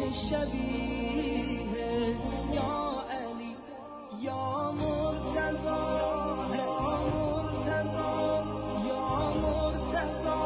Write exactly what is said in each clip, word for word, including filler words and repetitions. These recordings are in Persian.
که شبیه یا علی یا مرتضی یا مرتضی یا مرتضی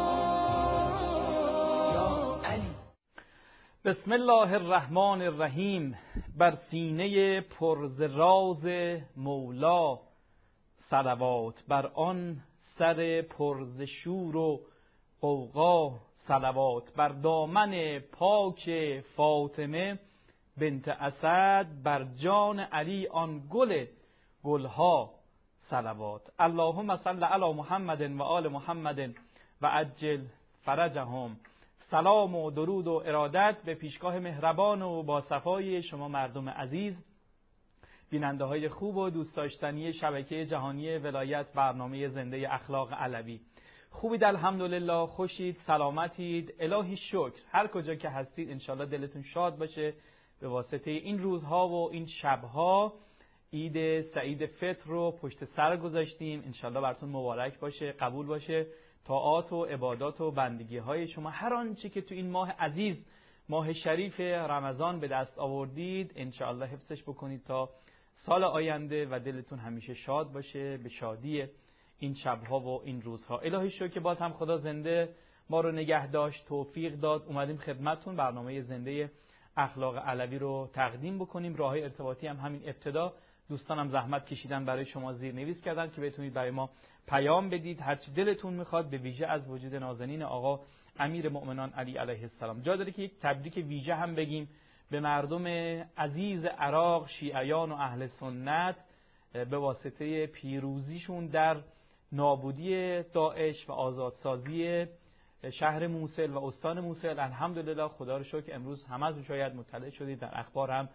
یا علی. بسم الله الرحمن الرحیم. بر سینه پر ز راز مولا صلوات، بر آن سر پر ز شور و غوغا صلوات، بر دامن پاک فاطمه بنت اسد، بر جان علی آن گل گلها صلوات. اللهم صل علی محمد و آل محمد و عجل فرجهم. سلام و درود و ارادت به پیشگاه مهربان و با صفای شما مردم عزیز، بیننده های خوب و دوست داشتنی شبکه جهانی ولایت، برنامه زنده اخلاق علوی. خوبید الحمدلله، خوشید، سلامتید، الهی شکر. هر کجا که هستید انشالله دلتون شاد باشه به واسطه این روزها و این شبها. عید سعید فطر رو پشت سر گذاشتیم، انشالله براتون مبارک باشه، قبول باشه طاعات و عبادات و بندگی های شما. هر آنچه که تو این ماه عزیز، ماه شریف رمضان به دست آوردید انشالله حفظش بکنید تا سال آینده و دلتون همیشه شاد باشه به شادی این شبها و این روزها. الهی شکر که باز هم خدا زنده ما رو نگه داشت، توفیق داد، اومدیم خدمتتون برنامه زنده اخلاق علوی رو تقدیم بکنیم. راههای ارتباطی هم همین ابتدا دوستانم زحمت کشیدن برای شما زیرنویس کردن که بتونید برای ما پیام بدید هر چی دلتون میخواد، به ویژه از وجود نازنین آقا امیر مؤمنان علی علیه السلام. جا داره که یک تبریک ویژه هم بگیم به مردم عزیز عراق، شیعیان و اهل سنت به واسطه پیروزیشون در نابودی داعش و آزادسازی شهر موصل و استان موصل. الحمدلله خدا رو شکر امروز همه از شاید مطلع شدید، در اخبار هم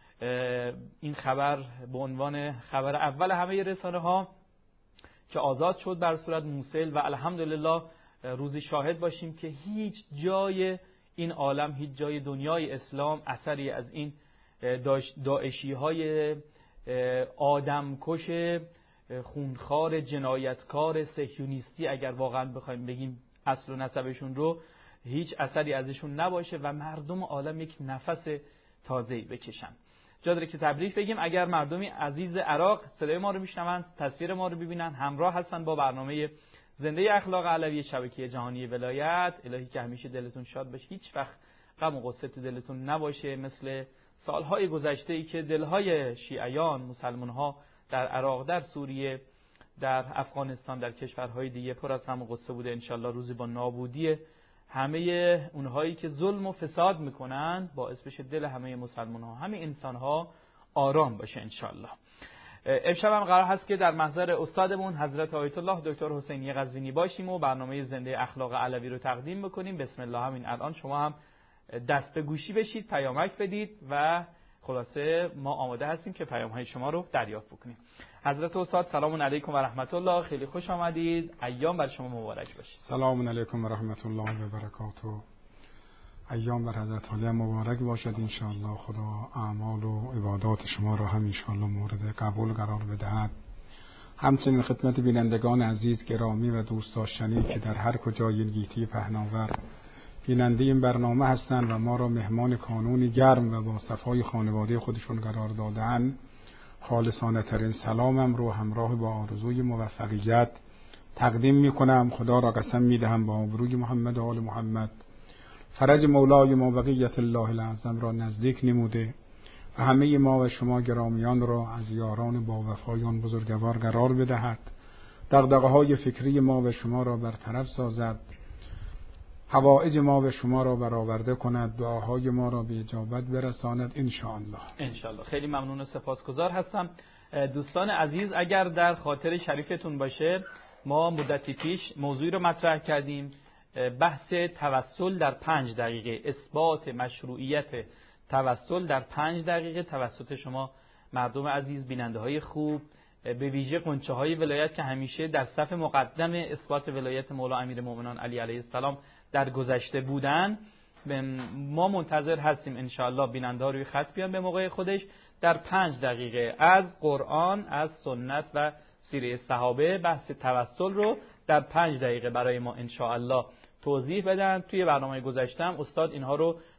این خبر به عنوان خبر اول همه رسانه ها که آزاد شد بر صورت موصل و الحمدلله روزی شاهد باشیم که هیچ جای این عالم، هیچ جای دنیای اسلام اثری از این داعشی های آدمکش خونخوار جنایتکار صهیونیستی، اگر واقعا بخوایم بگیم اصل و نسبشون رو، هیچ اثری ازشون نباشه و مردم عالم یک نفس تازه‌ای بکشن. جا داره که تبریک بگیم. اگر مردمی عزیز عراق صدای ما رو میشنون، تصویر ما رو ببینن، همراه هستن با برنامه زنده اخلاق علوی شبکه جهانی ولایت، الهی که همیشه دلتون شاد باشه، هیچ وقت غم و غصه تو دلتون نباشه مثل سالهای گذشته ای که دلهای شیعیان، مسلمان‌ها در عراق، در سوریه، در افغانستان، در کشورهای دیگه پر از غم و غصه بوده. انشالله روزی با نابودی همه اونهایی که ظلم و فساد میکنن باعث بشه دل همه مسلمان‌ها، همه انسان‌ها آرام باشه انشالله. امشب هم قرار هست که در محضر استادمون حضرت آیت الله دکتر حسینی قزوینی باشیم و برنامه زنده اخلاق علوی رو تقدیم بکنیم. بسم الله. همین الان شما هم دست به گوشی بشید، پیامک بدید و خلاصه ما آماده هستیم که پیام‌های شما رو دریافت بکنیم. حضرت استاد سلام علیکم و رحمت الله، خیلی خوش آمدید، ایام بر شما مبارک باشه. سلام علیکم و رحمت الله و برکاته. ایام بر حضرت علی مبارک باشد ان شاء الله. خدا اعمال و عبادات شما را هم ان شاء الله مورد قبول قرار بدهد. همچنین خدمت بینندگان عزیز گرامی و دوست داشتنی که در هر کجای این گیتی پهناور بیننده این برنامه هستند و ما را مهمان کانونی گرم و با صفای خانواده خودشون قرار دادند، خالصانه ترین سلامم رو همراه با آرزوی موفقیت تقدیم می کنم. خدا را قسم می دهم با آبروی محمد و آل محمد فرج مولای ما بقیت الله الاعظم را نزدیک نموده و همه ما و شما گرامیان را از یاران با وفایان بزرگوار قرار بدهد، دغدغه های فکری ما و شما را برطرف سازد، حوائج ما و شما را برآورده کند، دعاهای ما را به اجابت برساند ان شاء الله. ان شاء الله. خیلی ممنون و سپاسگزار هستم. دوستان عزیز، اگر در خاطر شریفتون باشه ما مدتی پیش موضوعی رو مطرح کردیم، بحث توسل در پنج دقیقه، اثبات مشروعیت توسل در پنج دقیقه توسط شما مردم عزیز، بیننده های خوب، به ویژه قنچه های ولایت که همیشه در صف مقدم اثبات ولایت مولا امیر مؤمنان علی علیه السلام در گذشته بودن. ما منتظر هستیم انشاءالله بیننده ها روی خط بیان به موقع خودش در پنج دقیقه از قرآن، از سنت و سیره صحابه بحث توسل رو در پنج دقیقه برای ما انشاءالله توضیح بدن. توی برنامه گذشته هم استاد اینها رو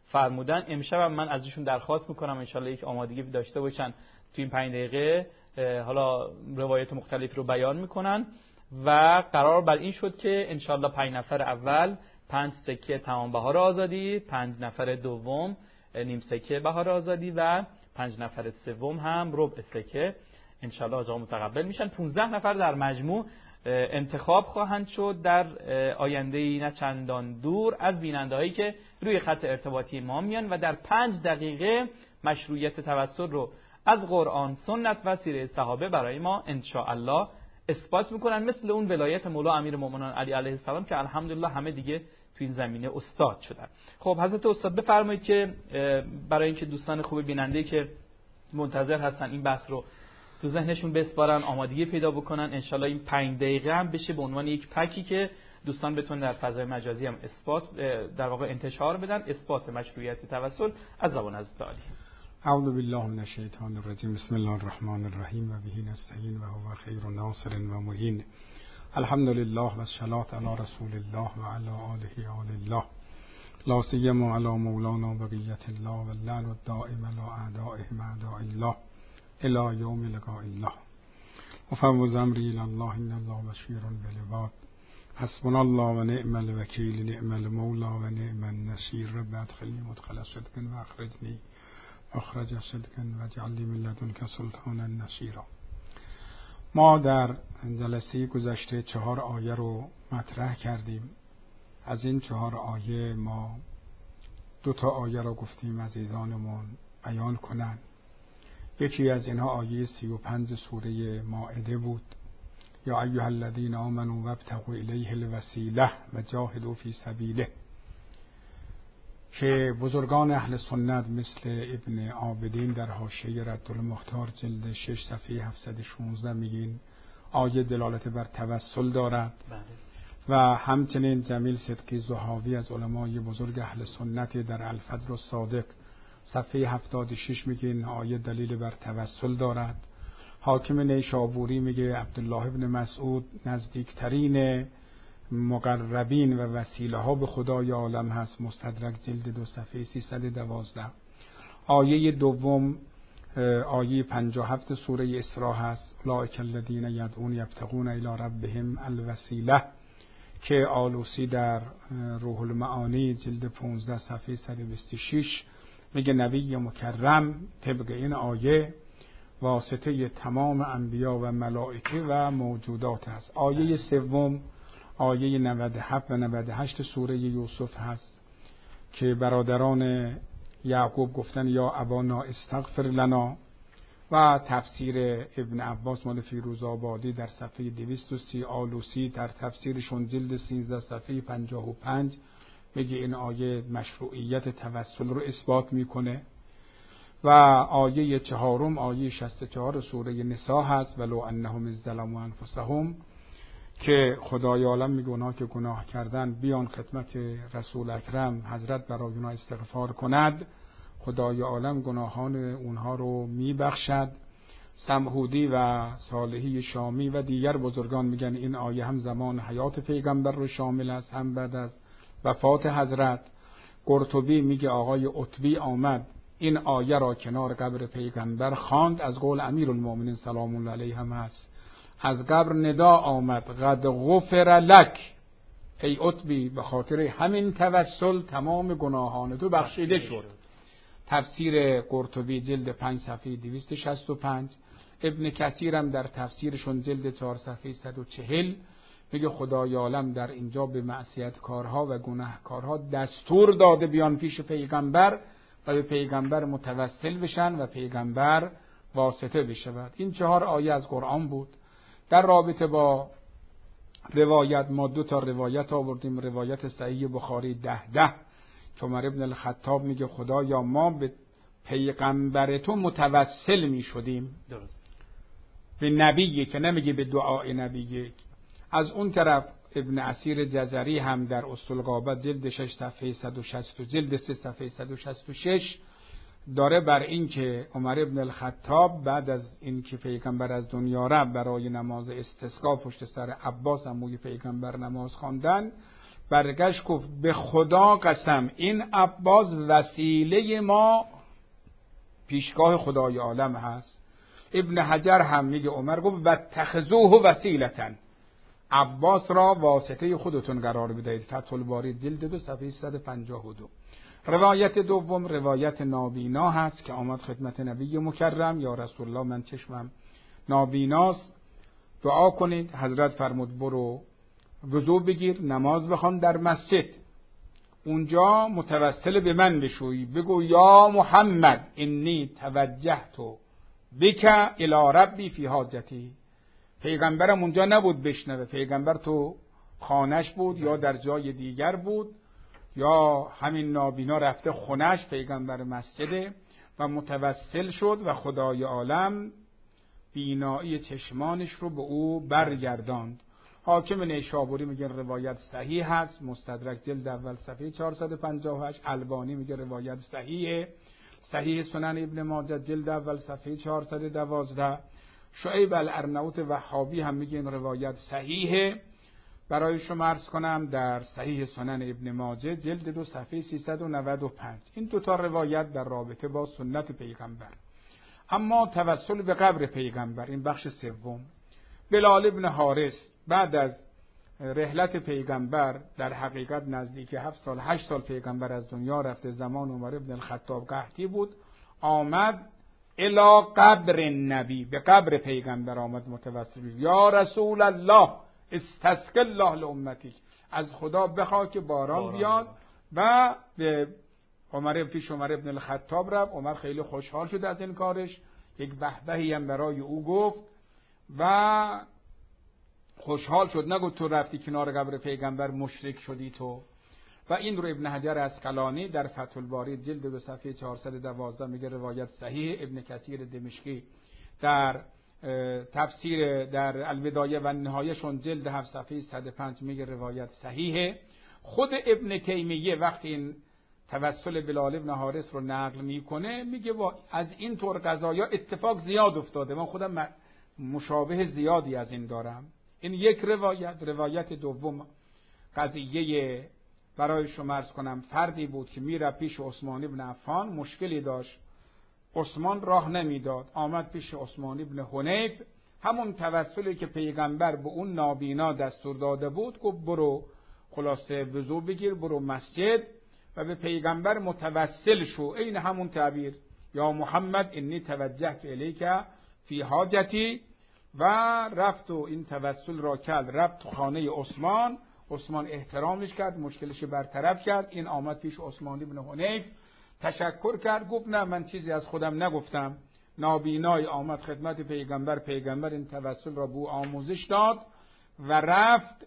فرمودن. امشب هم من ازشون درخواست میکنم انشالله یک آمادگی داشته باشن تو این پنج دقیقه حالا روایت مختلف رو بیان میکنن و قرار بر این شد که انشالله پنج نفر اول پنج سکه تمام بهار آزادی، پنج نفر دوم نیم سکه بهار آزادی و پنج نفر سوم هم ربع سکه انشالله آقا متقبل میشن. پانزده نفر در مجموع انتخاب خواهند شد در آینده‌ای نه چندان دور از بیننده‌هایی که روی خط ارتباطی ما میان و در پنج دقیقه مشروعیت توسل رو از قرآن، سنت و سیره صحابه برای ما انشاءالله اثبات میکنن، مثل اون ولایت مولا امیرالمومنین علی علیه السلام که الحمدلله همه دیگه تو این زمینه استاد شدن. خب حضرت استاد بفرمایید که برای اینکه دوستان خوب بیننده که منتظر هستن این بحث رو تو ذهنشون بسپارن، آمادگی پیدا بکنن، انشالله این پنج دقیقه هم بشه به عنوان یک پکی که دوستان بتونن در فضای مجازی هم اثبات در واقع انتشار بدن، اثبات مشروعیت توسل از زبان حضرت عالی. اعوذ بالله من الشیطان الرجیم. بسم الله الرحمن الرحیم و به نستعین و هو خیر ناصر و معین. الحمد لله و الصلاة علی رسول الله و علی آله آل الله، لا سیما علی مولانا بقیت الله و اللعن الدائم علی اعدائهم اعداء الله الى یوم لقاء الله. وفوض امری الی الله ان الله بشیر بالعباد. حسبنا الله و نعم الوکیل، نعم المولا و نعم النصیر. رب ادخلنی مدخل صدق و اخرجنی مخرج صدق و اجعل لی من لدنک سلطانا نصیرا. ما در جلسه گذشته چهار آیه رو مطرح کردیم. از این چهار آیه ما دو تا آیه رو گفتیم عزیزانمون بیان کنن. یکی از اینها آیه سی و پنج سوره مائده بود، یا ایها الذین آمنوا وابتغوا الیه الوسیله و جاهدوا فی سبیله، که بزرگان اهل سنت مثل ابن عابدین در حاشیه ردالمختار جلد شش صفحه هفتصد و شانزده میگین آیه دلالت بر توسل دارد. و همچنین جمیل صدقی زهاوی از علمای بزرگ اهل سنت در الفجر الصادق صفحه هفتاد و شش میگین آیه دلیل بر توسل دارد. حاکم نیشابوری میگه عبدالله ابن مسعود نزدیکترین مقربین و وسیله ها به خدای عالم هست، مستدرک جلد دو صفحه سیصد و دوازده. آیه دوم آیه پنجاه و هفت سوره اسراء هست، اولئک الذین یدعون یبتغون الی ربهم الوسیله، که آلوسی در روح المعانی جلد پانزده صفحه صد و بیست و شش میگه نبی مکرم طبق این آیه واسطه تمام انبیا و ملائکه و موجودات است. آیه سوم آیه نود و هفت و نود و هشت سوره یوسف هست که برادران یعقوب گفتن یا ابانا استغفر لنا، و تفسیر ابن عباس مال فیروزآبادی در صفحه دویست و سی، آلوسی در تفسیرشون جلد سیزده صفحه پنجاه و پنج میگه این آیه مشروعیت توسل رو اثبات میکنه. و آیه چهارم آیه شصت و چهار سوره نساء هست، ولو انهم اذ ظلموا انفسهم، که خدای عالم میگه اونها که گناه کردن بیان خدمت رسول اکرم حضرت برای اونها استغفار کند، خدای عالم گناهان اونها رو میبخشد. سمهودی و صالحی شامی و دیگر بزرگان میگن این آیه هم زمان حیات پیغمبر رو شامل است هم بعد از وفات حضرت. قرطبی میگه آقای عتبی آمد این آیه را کنار قبر پیغمبر خواند، از قول امیرالمومنین سلام الله علیه هم هست، از قبر ندا آمد قد غفر لک، ای عتبی به خاطر همین توسل تمام گناهان تو بخشیده شد. تفسیر قرطبی جلد پنج صفحه دویست و شصت و پنج. ابن کثیر هم در تفسیرشون جلد چهار صفحه صد و چهل میگه خدای عالم در اینجا به معصیت کارها و گناهکارها دستور داده بیان پیش پیغمبر و به پیغمبر متوسل بشن و پیغمبر واسطه بشود. این چهار آیه از قرآن بود. در رابطه با روایت ما دو تا روایت آوردیم. روایت صحیح بخاری ده ده که عمر ابن الخطاب میگه خدایا ما به پیغمبر تو متوسل میشدیم، درست، به نبیه که نمیگه به دعای نبیه. از اون طرف ابن اسیر جزری هم در اصولغابت جلد شش صفحه صد و شصت و جلد سه صفحه صد و شصت و شش داره بر این که عمر ابن الخطاب بعد از این که پیغمبر از دنیا رفت برای نماز استسقا پشت سر عباس عموی پیغمبر نماز خواندن، برگشت گفت به خدا قسم این عباس وسیله ما پیشگاه خدای عالم هست. ابن حجر هم میگه عمر گفت واتخذوه وسیلةً، عباس را واسطه خودتون قرار بدهید. فتح الباری جلد دو صفحه صد و پنجاه و دو. روایت دوم روایت نابینا هست که آمد خدمت نبی مکرم، یا رسول الله من چشمم نابیناست، دعا کنید. حضرت فرمود برو وضو بگیر، نماز بخوان در مسجد، اونجا متوسل به من بشوی، بگو یا محمد انی توجهت بک الی ربی فی حاجتی. پیغمبرم اونجا نبود بشنوه، پیغمبر تو خانش بود یا در جای دیگر بود، یا همین نابینا رفته خونش، پیغمبر مسجده و متوسل شد و خدای عالم بینایی چشمانش رو به او برگرداند. حاکم نیشابوری میگه روایت صحیح هست، مستدرک جلد اول صفحه چهارصد و پنجاه و هشت. البانی میگه روایت صحیحه، صحیح سنن ابن ماجه جلد اول صفحه چهارصد و دوازده. شعیب الارناؤوط وهابی هم میگه این روایت صحیحه. برای شما عرض کنم در صحیح سنن ابن ماجه جلد دو صفحه سیصد و نود و پنج. این دو تا روایت در رابطه با سنت پیغمبر. اما توسل به قبر پیغمبر، این بخش سوم. بلال ابن حارث بعد از رحلت پیغمبر، در حقیقت نزدیک هفت سال هشت سال پیغمبر از دنیا رفته، زمان عمر ابن الخطاب قحطی بود، آمد الی قبر النبی، به قبر پیغمبر آمد متوسل، یا رسول الله استسقی الله لامتک، از خدا بخوا که باران بیاد. و به عمر پیش عمر ابن الخطاب رفت. عمر خیلی خوشحال شد از این کارش، یک بهبهی هم برای او گفت و خوشحال شد، نگو تو رفتی کنار قبر پیغمبر مشرک شدی تو. و این رو ابن حجر اسقلانی در فتح الباری جلد به صفحه چهارصد و دوازده میگه روایت صحیح. ابن کثیر دمشقی در تفسیر در البدایه و نهایهشون جلد هفت صفحه صد و پنج میگه روایت صحیحه. خود ابن تیمیه وقتی این توسل بلال ابن حارث رو نقل میکنه میگه از این طور قضایا اتفاق زیاد افتاده، من خودم مشابه زیادی از این دارم. این یک روایت. روایت دوم قضیه برای شما عرض کنم، فردی بود که میره پیش عثمان ابن عفان، مشکلی داشت، عثمان راه نمیداد، آمد پیش عثمان ابن حنیف، همون توسلی که پیغمبر به اون نابینا دستور داده بود، گفت برو خلاصه وضو بگیر، برو مسجد و به پیغمبر متوسل شو. این همون تعبیر یا محمد انی توجهت الیک فی حاجتی. و رفت و این توسل را کرد، رفت تو خانه عثمان. عثمان احترامش کرد، مشکلش برطرف کرد. این آمد پیش عثمان ابن حنیف، تشکر کرد، گفت نه من چیزی از خودم نگفتم. نابینای آمد خدمت پیغمبر، پیغمبر این توسل را به او آموزش داد و رفت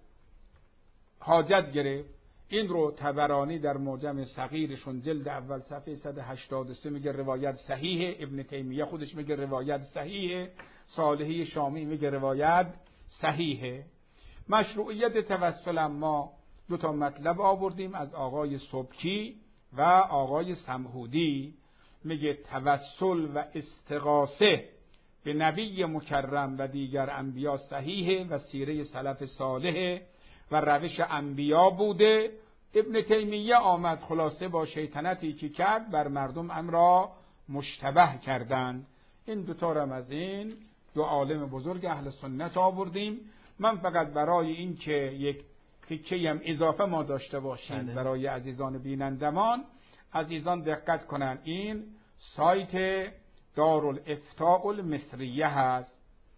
حاجت گرفت. این رو طبرانی در معجم صغیرشون جلد اول صفحه صد و هشتاد و سه میگه روایت صحیحه. ابن تیمیه خودش میگه روایت صحیحه. صالحی شامی میگه روایت صحیحه. مشروعیت توسل ما دو تا مطلب آوردیم از آقای سبکی و آقای سمهودی. میگه توسل و استغاثه به نبی مکرم و دیگر انبیا صحیحه و سیره سلف صالحه و روش انبیا بوده. ابن تیمیه آمد خلاصه با شیطنتی که کرد بر مردم امر را مشتبه کردند. این دوتا را از این دو عالم بزرگ اهل سنت آوردیم. من فقط برای این که یک تیکه هم اضافه ما داشته باشیم برای عزیزان بینندمان، عزیزان دقت کنن، این سایت دارالافتاء المصریه هست،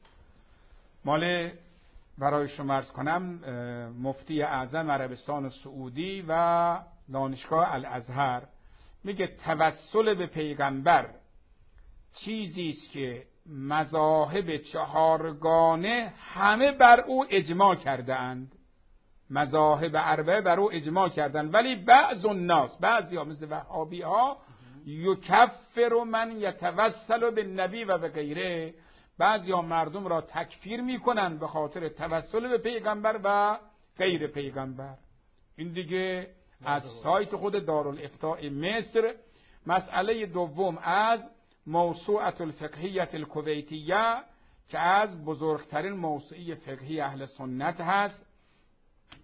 مال برای شما عرض کنم مفتی اعظم عربستان سعودی و دانشگاه الازهر. میگه توسل به پیغمبر چیزی است که مذاهب چهارگانه همه بر او اجماع کرده اند. مذاهب اربعه بر او اجماع کردند، ولی بعض الناس، بعضی ها مثل وهابی ها، یکفر من یتوسل بالنبی و به غیره، بعضی ها مردم را تکفیر میکنند به خاطر توسل به پیغمبر و غیر پیغمبر. این دیگه از سایت خود دارالافتاء مصر. مسئله دوم از موسوعه الفقهیه الکویتیه که از بزرگترین موسوعه فقهی اهل سنت هست.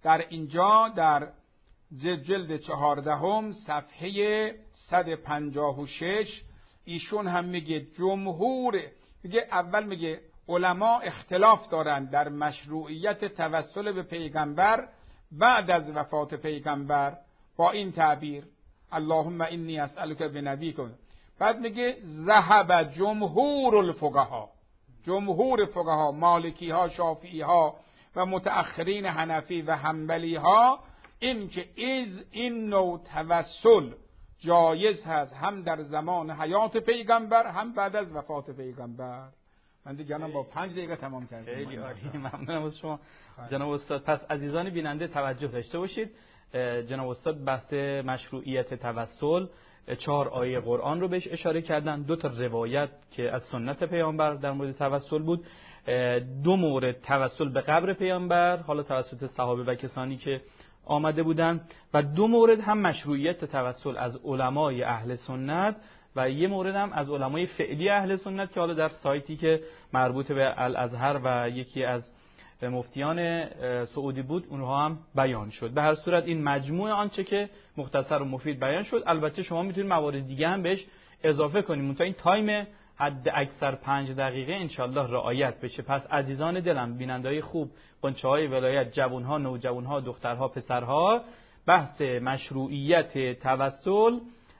در اینجا در جلد چهاردهم صفحه صد و پنجاه و شش ایشون هم میگه جمهور، میگه اول میگه علما اختلاف دارند در مشروعیت توسل به پیغمبر بعد از وفات پیغمبر با این تعبیر اللهم انی اسألک بنبیک. بعد میگه ذهب جمهور الفقها، جمهور فقها مالکی ها، شافعی ها و متأخرین حنفی و حنبلی ها این که از این نوع توسل جایز هست هم در زمان حیات پیغمبر هم بعد از وفات پیغمبر. من دیگه با پنج دقیقه تمام کردم. خیلی عالی، ممنونم از شما جناب استاد. پس عزیزان بیننده توجه داشته باشید، جناب استاد بحث مشروعیت توسل چهار آیه قرآن رو بهش اشاره کردن، دو تا روایت که از سنت پیامبر در مورد توسل بود، دو مورد توسل به قبر پیامبر حالا توسط صحابه و کسانی که آمده بودن، و دو مورد هم مشروعیت توسل از علمای اهل سنت و یه مورد هم از علمای فعلی اهل سنت که حالا در سایتی که مربوط به الازهر و یکی از مفتیان سعودی بود اونها هم بیان شد. به هر صورت این مجموع آنچه که مختصر و مفید بیان شد. البته شما میتونید موارد دیگه هم بهش اضافه کنید، منتها این تایم حد اکثر پنج دقیقه انشالله رعایت بشه. پس عزیزان دلم، بیننده‌های خوب، قنچه‌های ولایت، جوان‌ها، نوجوان‌ها، دخترها، پسرها، بحث مشروعیت توسل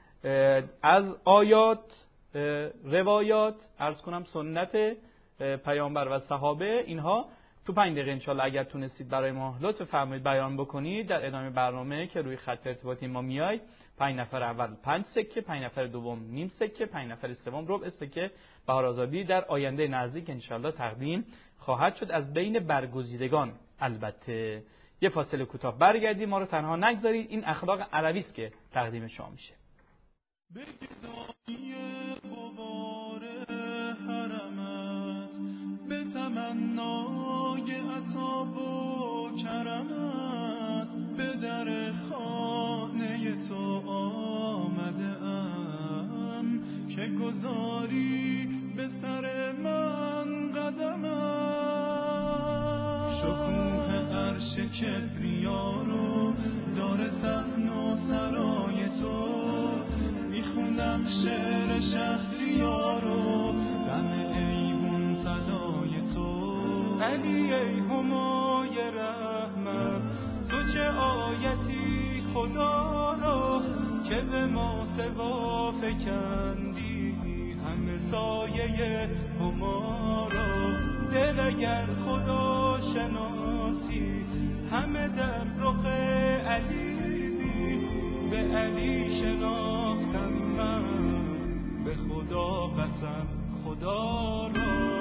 از آیات، روایات، عرض کنم سنت پیامبر و صحابه، اینها تو پنج دقیقه انشالله اگر تونستید برای ما لطف فرمایید بیان بکنید. در ادامه برنامه که روی خط ارتباطی ما میاید، پنج نفر اول پنج سکه، پنج نفر دوم نیم سکه، پنج نفر سوم ربع سکه بهار آزادی در آینده نزدیک انشالله تقدیم خواهد شد از بین برگزیدگان. البته یه فاصله کوتاه برگردید، ما رو تنها نگذارید، این اخلاق علوی است که تقدیم شما میشه. به تمنای عطا و کرمت به در خانه تو آمده ام که گذاری به سر من قدمت. شکوه عرش کبریا رو دار صحن و سرای تو میخونم شعر شهریارو غم ایوون صدای تو. علی ای همای رحمت، تو چه آیتی خدا را که به ما سوا فکندی همه سایه هما را. دل اگر خدا شناسی همه در رخ علی بی، به علی شناختم من به خدا قسم خدا را.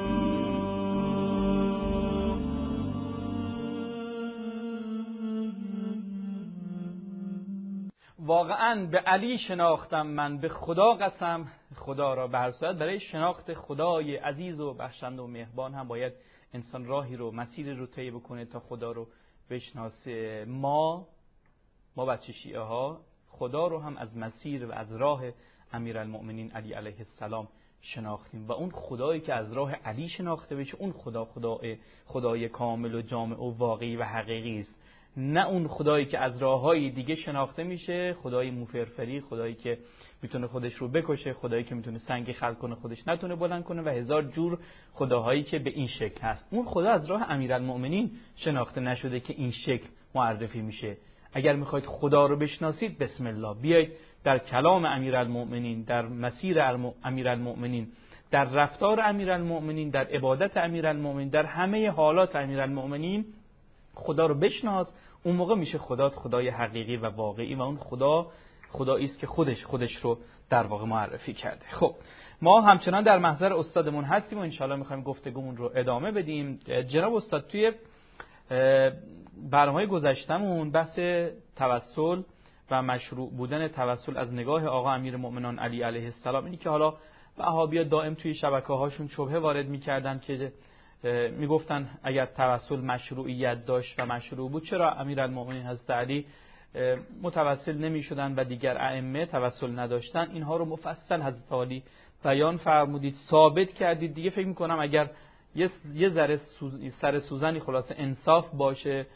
واقعا به علی شناختم من به خدا قسم خدا را. به هر صورت برای شناخت خدای عزیز و بخشنده و مهربان هم باید انسان راهی رو، مسیری رو طی بکنه تا خدا رو بشناسه. ما ما بچه شیعه ها خدا رو هم از مسیر و از راه امیرالمؤمنین علی علیه السلام شناختیم و اون خدایی که از راه علی شناخته بشه اون خدا خدای خدای کامل و جامع و واقعی و حقیقی است، نه اون خدایی که از راههای دیگه شناخته میشه، خدای موفرفری، خدایی که میتونه خودش رو بکشه، خدایی که میتونه سنگ خلق کنه خودش نتونه بلند کنه و هزار جور خداهایی که به این شکل هست. اون خدا از راه امیرالمؤمنین شناخته نشده که این شکل معرفی میشه. اگر میخواید خدا رو بشناسید بسم الله بیایید در کلام امیرالمؤمنین، در مسیر امیرالمؤمنین، در رفتار امیرالمؤمنین، در عبادت امیرالمؤمنین، در همه حالات امیرالمؤمنین خدا رو بشناس. اون موقع میشه خدات خدای حقیقی و واقعی و اون خدا خدایی است که خودش خودش رو در واقع معرفی کرده. خب ما همچنان در محضر استادمون هستیم و انشالله میخوایم گفتگومون رو ادامه بدیم. جناب استاد توی برنامه‌های گذشتمون بحث توسل و مشروع بودن توسل از نگاه آقا امیرالمؤمنان علی علیه السلام، اینی که حالا وهابی‌ها دائم توی شبکه‌هاشون شبهه وارد می‌کردن که میگفتن اگر توسل مشروعیت داشت و مشروع بود چرا امیرالمؤمنین حضرت علی متوسل نمی‌شدن و دیگر ائمه توسل نداشتن. اینها رو مفصل حضرت علی بیان فرمودید، ثابت کردید. دیگه فکر می‌کنم اگر یه یه ذره سوز... سر سوزنی خلاصه انصاف باشه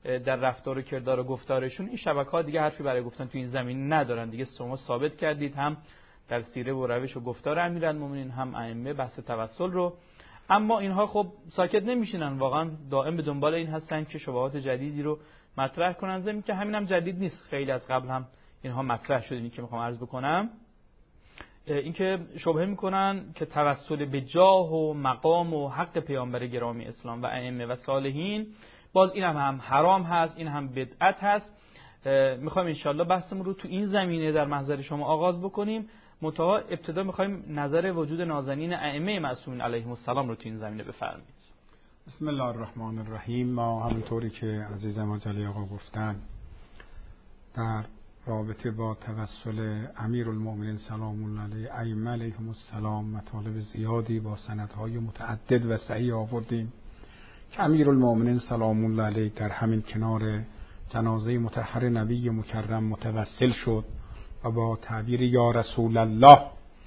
در رفتار و کردار و گفتارشون، این شبکه‌ها دیگه حرفی برای گفتن تو این زمینه ندارن دیگه. شما ثابت کردید هم در سیره و روش و گفتار امیرالمومنین هم ائمه بحث توسل رو. اما اینها خب ساکت نمیشینن، واقعا دائم به دنبال این هستن که شبهات جدیدی رو مطرح کنن. زمین که همین هم جدید نیست، خیلی از قبل هم اینها مطرح شده. این که میخوام عرض بکنم اینکه شبهه میکنن که توسل به جاه و مقام و حق پیامبر گرامی اسلام و ائمه و صالحین، باز این هم, هم حرام هست، این هم بدعت هست. میخوایم انشالله بحثمون رو تو این زمینه در محضر شما آغاز بکنیم. منتها ابتدا میخوایم نظر وجود نازنین ائمه معصومین علیهم السلام رو تو این زمینه بفرمایید. بسم الله الرحمن الرحیم. ما همونطوری که عزیزم جلی آقا گفتن در رابطه با توسل امیرالمومنین سلام الله علیه ائمه علیهم السلام مطالب زیادی با سندهای متعدد و صحیح آوردیم که امیرالمومنین سلام الله علیه در همین کنار جنازه مطهر نبی مکرم متوسل شد و با تعبیر یا رسول الله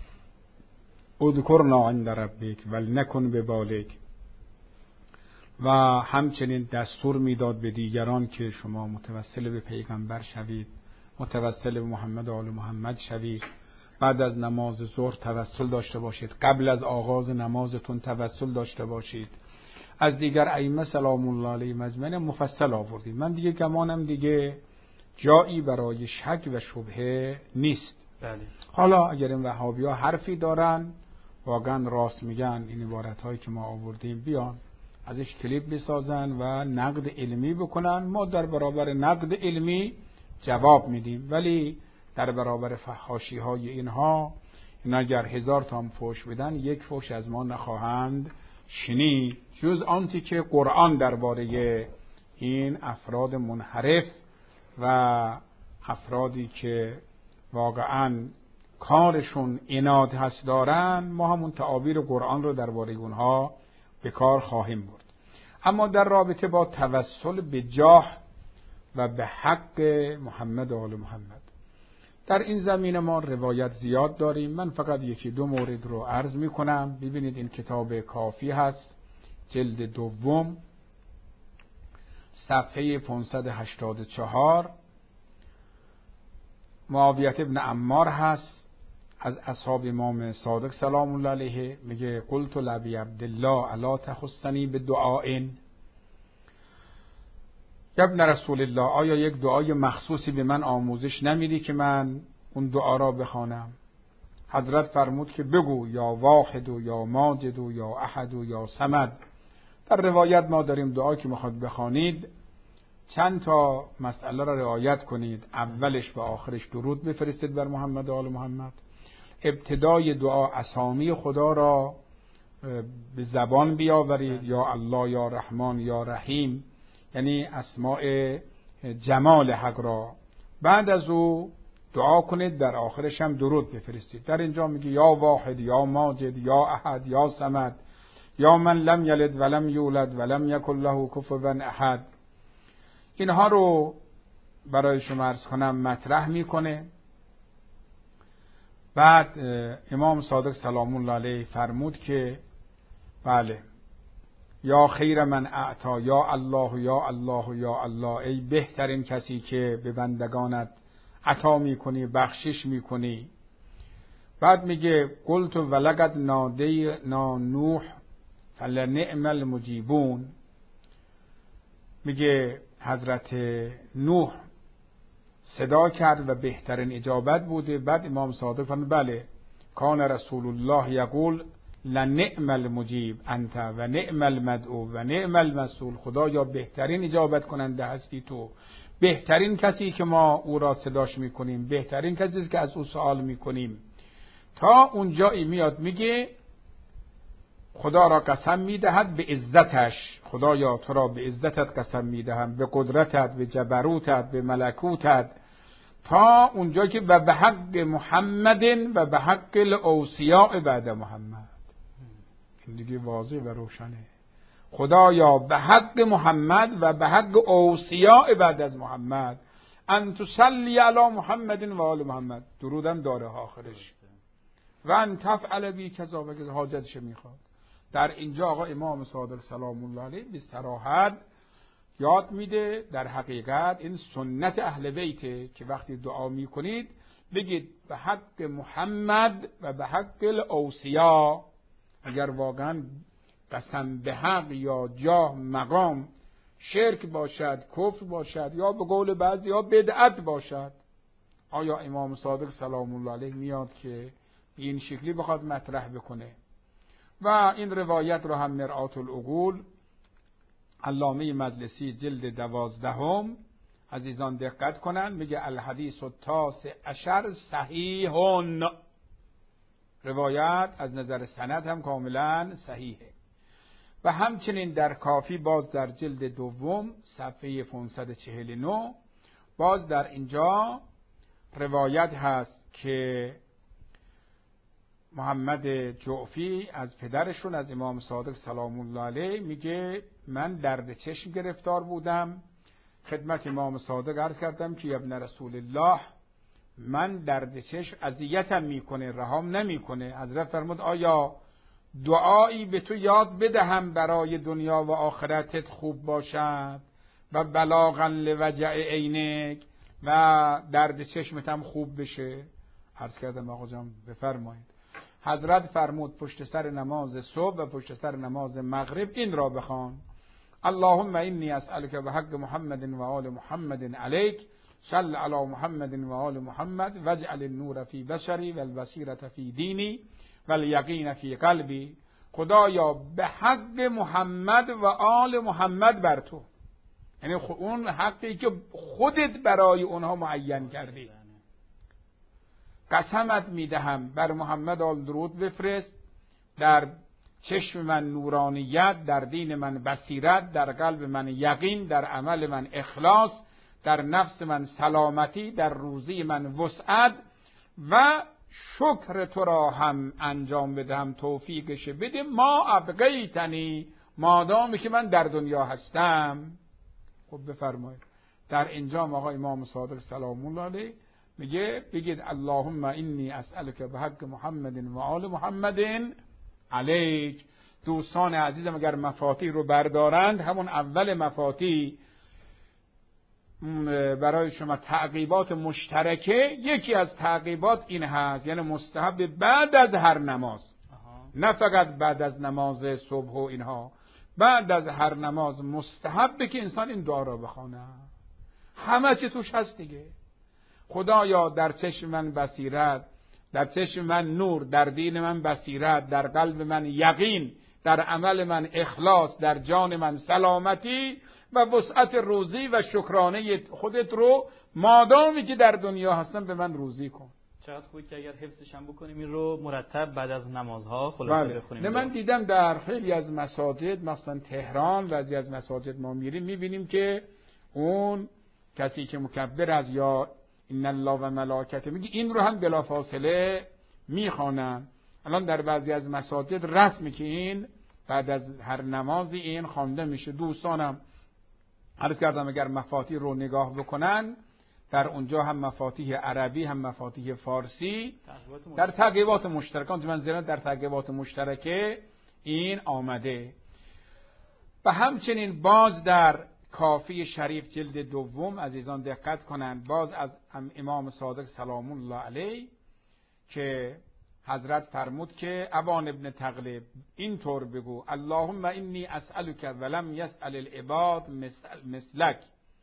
اذکرنا عند ربک ولنکن ببالک و همچنین دستور میداد به دیگران که شما متوسل به پیغمبر شوید، متوسل به محمد و آل محمد شوید، بعد از نماز ظهر توسل داشته باشید، قبل از آغاز نمازتون توسل داشته باشید. از دیگر ائمه سلام الله علیهم مجمعین مفصل آوردیم. من دیگه گمانم دیگه جایی برای شک و شبهه نیست. بله. حالا اگر این وهابی‌ها حرفی دارن واقعا راست میگن، این عبارت‌هایی که ما آوردیم بیان ازش کلیپ بسازن و نقد علمی بکنن، ما در برابر نقد علمی جواب میدیم. ولی در برابر فحاشی های اینها، این اگر هزار تا هم فوش بدن یک فوش از ما نخواهند شنید، جز آنتی که قرآن درباره این افراد منحرف و افرادی که واقعا کارشون عناد هست دارن، ما همون تعابیر قرآن رو درباره اونها به کار خواهیم برد. اما در رابطه با توسل به جاه و به حق محمد و آل محمد، در این زمینه ما روایت زیاد داریم. من فقط یکی دو مورد رو عرض می کنم. ببینید این کتاب کافی هست، جلد دوم، صفحه پانصد و هشتاد و چهار. معاویه ابن عمار هست، از اصحاب امام صادق سلام الله علیه، میگه قلت لابی عبدالله الا تخصنی بدعاء، ابن رسول الله آیا یک دعای مخصوصی به من آموزش نمیدی که من اون دعا را بخوانم؟ حضرت فرمود که بگو یا واحد و یا ماجد و یا احد و یا صمد. در روایت ما داریم دعا که میخواد بخوانید چند تا مسئله را رعایت کنید. اولش و آخرش درود بفرستید بر محمد و آل محمد. ابتدای دعا اسامی خدا را به زبان بیاورید، یا الله یا رحمان یا رحیم، یعنی اسماء جمال حق را. بعد از او دعا کنید، در آخرش هم درود بفرستید. در اینجا میگه یا واحد یا ماجد یا احد یا صمد یا من لم یلد ولم یولد ولم یکن له کفوا احد. اینها رو برای شما عرض کنم مطرح میکنه. بعد امام صادق سلام الله علیه فرمود که بله یا خیر من اعطا یا الله یا الله یا الله، ای بهترین کسی که به بندگانت عطا میکنی، بخشش میکنی. بعد میگه قلت ولقد نادی نا نوح فلنعم المجیبون، میگه حضرت نوح صدا کرد و بهترین اجابت بوده. بعد امام صادق فرمود بله کان رسول الله یقول لنعم المجیب انت و نعم المدعو و نعم المسئول، خدایا بهترین اجابت کننده هستی تو، بهترین کسی که ما او را صداش میکنیم، بهترین کسی که از او سوال میکنیم. تا اونجایی میاد میگه خدا را قسم میدهد به عزتش، خدایا تو را به عزتت قسم میدهم، به قدرتت، به جبروتت، به ملکوتت، تا اونجا که و به حق محمد و به حق الاوصیاء بعد محمد. این دیگه واضح و روشنه. خدایا به حق محمد و به حق اوصیاء بعد از محمد، ان تصلی علی محمد و آل محمد، درودم داره آخرش، و ان تفعل بی کذا و کذا، حاجتش میخواد. در اینجا آقا امام صادق سلام الله علیه به صراحت یاد میده در حقیقت این سنت اهل بیته که وقتی دعا میکنید بگید به حق محمد و به حق الاوصیا. اگر واقعا قسم به حق یا جاه مقام شرک باشد، کفر باشد، یا به قول بعضی یا بدعت باشد، آیا امام صادق سلام الله علیه میاد که این شکلی بخواد مطرح بکنه؟ و این روایت رو هم مرآت العقول علامه مجلسی جلد دوازدهم عزیزان دقت کنن، میگه الحدیث التاسع عشر صحیحون. روایت از نظر سند هم کاملا صحیحه. و همچنین در کافی باز در جلد دوم صفحه پانصد و چهل و نه باز در اینجا روایت هست که محمد جعفی از پدرشون از امام صادق سلام الله علیه میگه من درد چشم گرفتار بودم، خدمت امام صادق عرض کردم که ابن رسول الله من درد چشم اذیتم میکنه، رهام نمیکنه. حضرت فرمود آیا دعایی به تو یاد بدهم برای دنیا و آخرتت خوب باشد و بلاغا لوجع عینک و درد چشمت هم خوب بشه؟ عرض کردم آقا جان بفرمایید. حضرت فرمود پشت سر نماز صبح و پشت سر نماز مغرب این را بخوان: اللهم انی اسألک بحق محمد و آل محمد علیک، صل علی محمد و آل محمد واجعل النور فی بصری و البصیرة فی دینی و الیقین فی قلبی. خدایا به حق محمد و آل محمد بر تو، یعنی اون حقی که خودت برای اونها معین کردی، قسمت میدهم بر محمد آل درود بفرست، در چشم من نورانیت، در دین من بصیرت، در قلب من یقین، در عمل من اخلاص، در نفس من سلامتی، در روزی من وسعت و شکر تو را هم انجام بدهم، توفیقش بده ما ابقیتنی، مادامی که من در دنیا هستم. خب بفرمایید در اینجا آقا امام صادق سلام الله علیه میگه بگید اللهم انی اسألک بحق محمد و آل محمد علیک. دوستان عزیزم اگر مفاتیح رو بردارند، همون اول مفاتیح برای شما تعقیبات مشترکه، یکی از تعقیبات این هست، یعنی مستحب بعد از هر نماز، نه فقط بعد از نماز صبح و اینها، بعد از هر نماز مستحبه که انسان این دعا را بخونه. همه چی توش هست دیگه. خدایا در چشم من بصیرت، در چشم من نور، در دین من بصیرت، در قلب من یقین، در عمل من اخلاص، در جان من سلامتی و وسعت روزی و شکرانه خودت رو مادامی که در دنیا هستم به من روزی کن. چقدر خوبه که اگر حفظش هم بکنیم این رو مرتب بعد از نمازها خلاصه بله. بخونیم. نه من دیدم در خیلی از مساجد مثلا تهران و بعضی از مساجد ما میریم میبینیم که اون کسی که مکبر از یا ان الله و ملائکته میگه این رو هم بلافاصله میخوانن. الان در بعضی از مساجد رسمی که این بعد از هر نمازی این خوانده میشه. دوستانم عرض کردم اگر مفاتیح رو نگاه بکنن در اونجا هم مفاتیح عربی هم مفاتیح فارسی در تعقیبات مشترکان من زیرا در تعقیبات مشترکه این آمده. و همچنین باز در کافی شریف جلد دوم عزیزان دقت کنند، باز از امام صادق سلام الله علیه که حضرت فرمود که ابان ابن تغلب اینطور بگو: اللهم انی اسألک ولم یسأل العباد مثلک،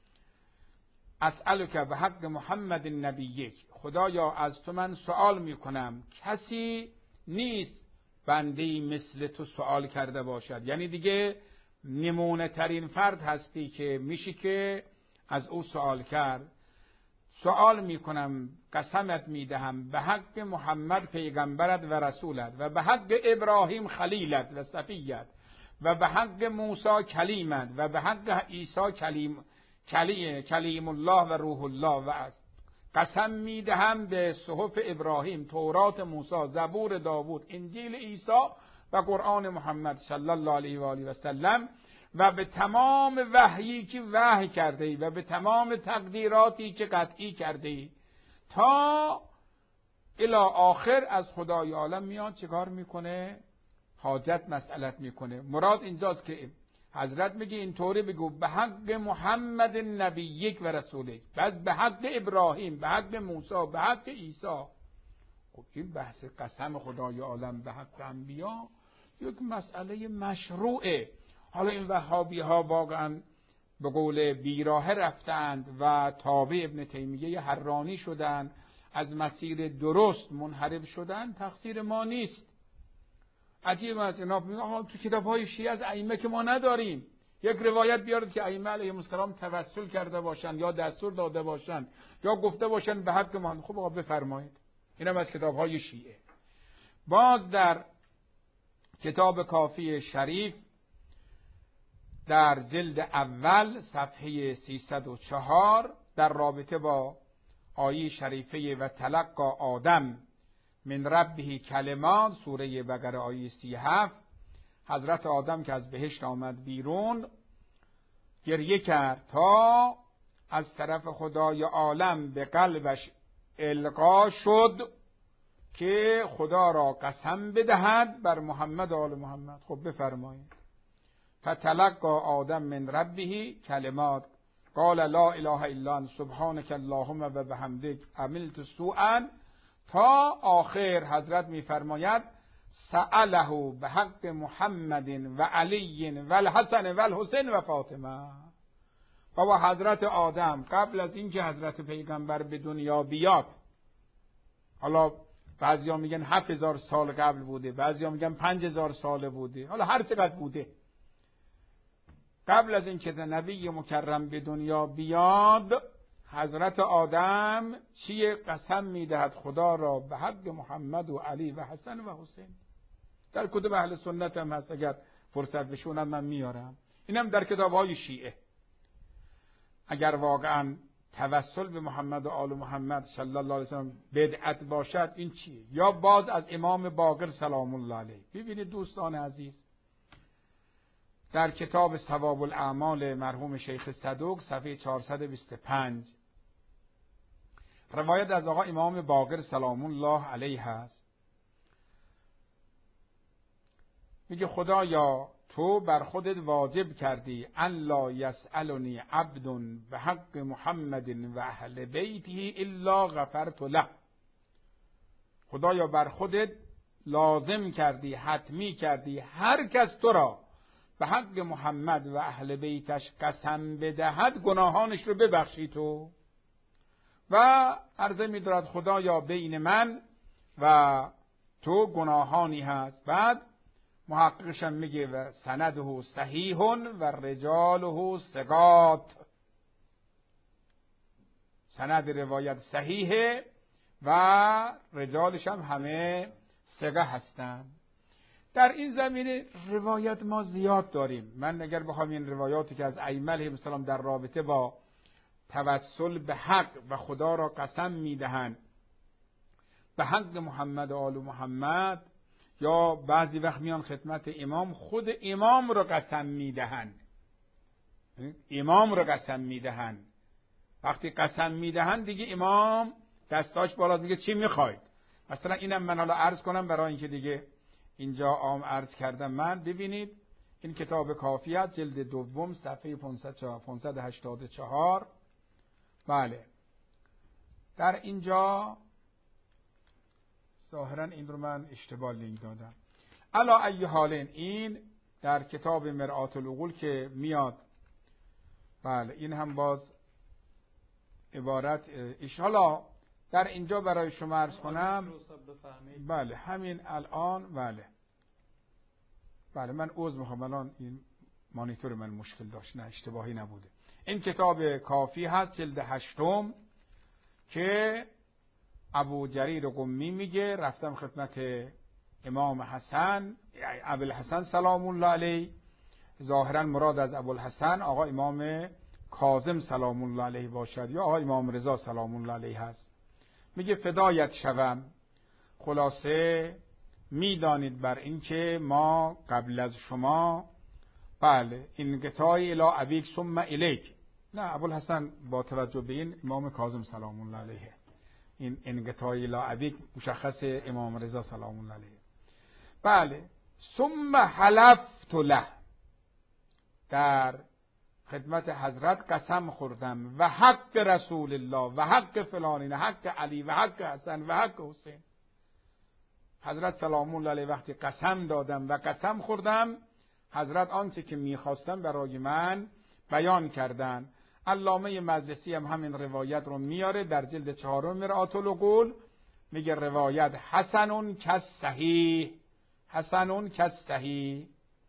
اسألک بحق محمد نبیک. خدایا از تو من سوال میکنم، کسی نیست بنده مثل تو سوال کرده باشد، یعنی دیگه نمونه ترین فرد هستی که میشه که از او سوال کرد. سوال میکنم، قسمت میدهم به حق محمد پیغمبرت و رسولت و به حق ابراهیم خلیلت و صفیت و به حق موسی کلیمت و به حق عیسی کلیم کلیم, کلیم الله و روح الله. و قسم میدهم به صحف ابراهیم، تورات موسی، زبور داوود، انجیل عیسی و قرآن محمد صلی الله علیه و آله و سلم و به تمام وحیی که وحی کرده ای و به تمام تقدیراتی که قطعی کرده ای تا الی آخر از خدای عالم میاد چیکار میکنه؟ حاجت مسئلت میکنه. مراد اینجاست که حضرت میگه اینطوری بگو به حق محمد نبیک و رسولک، بعد به حق ابراهیم، به حق موسی، به حق عیسی. خب این بحث قسم خدای عالم به حق انبیا یک مسئله مشروعه. حالا این وهابی ها واقعا به قول بیراه رفتند و تابع ابن تیمیه حرانی شدند، از مسیر درست منحرف شدند، تقصیر ما نیست. عجیب است اینا میگن آها تو کتاب‌های شیعه از ائمه که ما نداریم یک روایت بیارید که ائمه علیهم السلام توسل کرده باشند یا دستور داده باشند یا گفته باشند به حق ما. خب آقا بفرمایید. اینم از کتاب‌های شیعه. باز در کتاب کافی شریف در جلد اول صفحه سیصد و چهار در رابطه با آیه شریفه و تلقا آدم من ربه کلمات، سوره بقره آیه سی و هفت، حضرت آدم که از بهشت آمد بیرون گریه کرد تا از طرف خدای عالم به قلبش القا شد که خدا را قسم بدهد بر محمد و آل محمد. خب بفرمایید. فتلقا آدم من ربه کلمات قال لا اله الا انت سبحانك اللهم و بحمدک عملت سوءا تا آخر. حضرت میفرماید سأله به حق محمد و علی و الحسن و الحسین و فاطمه. بابا حضرت آدم قبل از اینکه حضرت پیغمبر به دنیا بیاد، حالا بعضیا میگن هفت هزار سال قبل بوده، بعضیا میگن پنج هزار سال بوده، حالا هر چقدر بوده، قبل از اینکه نبی مکرم به دنیا بیاد حضرت آدم چی قسم میدهد خدا را به حق محمد و علی و حسن و حسین. در کتب اهل سنت هم هست، اگر فرصت بشونم من میارم. اینم در کتاب‌های شیعه. اگر واقعا توسل به محمد و آل محمد صلی الله علیه و سلم بدعت باشد این چیه؟ یا باز از امام باقر سلام الله علیه. ببینید دوستان عزیز، در کتاب ثواب الاعمال مرحوم شیخ صدوق صفحه چهارصد و بیست و پنج روایت از آقا امام باقر سلام الله علیه هست. میگه خدایا تو بر خودت واجب کردی ان لا یسألنی عبد به حق محمد و اهل بیته الا غفرت له. خدایا بر خودت لازم کردی، حتمی کردی هر کس تو را به حق محمد و اهل بیتش قسم بدهد گناهانش رو ببخشی تو. و عرضه می‌دارد خدایا بین من و تو گناهانی هست. بعد محققشم میگه و سنده صحیح و رجاله ثقات، سند روایت صحیحه و رجالش هم همه ثقه هستند. در این زمینه روایت ما زیاد داریم. من اگر بخوام این روایاتی که از ائمه علیهم السلام در رابطه با توسل به حق و خدا را قسم میدهند به حق محمد و آل محمد، یا بعضی وقت میان خدمت امام خود امام را قسم میدهند، امام را قسم میدهند. وقتی قسم میدهند دیگه امام دستاش بالا میگه چی میخواید. مثلا اینم من حالا عرض کنم برای اینکه دیگه اینجا عام عرض کردم. من ببینید این کتاب کافیت جلد دوم صفحه پانصد و هشتاد و چهار. بله در اینجا ظاهرا این رو من اشتباه لینک دادم. علا ای حال این در کتاب مرآت العقول که میاد. بله این هم باز عبارت ایشالا در اینجا برای شما عرض کنم. بله همین الان. بله بله من عذر میخوام، الان این مانیتور من مشکل داشت، نه اشتباهی نبوده. این کتاب کافی هست جلد هشتم که ابو جریر قمی میگه رفتم خدمت امام حسن ابوالحسن سلام الله علیه، ظاهرا مراد از ابوالحسن آقا امام کاظم سلام الله علیه باشد یا آقا امام رضا سلام الله علیه هست. میگه فدایت شوم، خلاصه میدانید بر این که ما قبل از شما بله انقطاعی الی ابیک ثم الیک. نه ابوالحسن با توجه به این امام کاظم سلام الله علیه، این انقطاعی الی ابیک مشخص امام رضا سلام الله علیه. بله ثم حلفت له، در خدمت حضرت قسم خوردم و حق رسول الله و حق فلانین، حق علی و حق حسن و حق حسین. حضرت سلام الله علیه وقتی قسم دادم و قسم خوردم، حضرت آنچه که میخواستم برای من بیان کردن. علامه مجلسی هم همین روایت رو میاره در جلد چهارم مرآت العقول، میگه روایت حسنون کالصحیح، حسنون کالصحیح.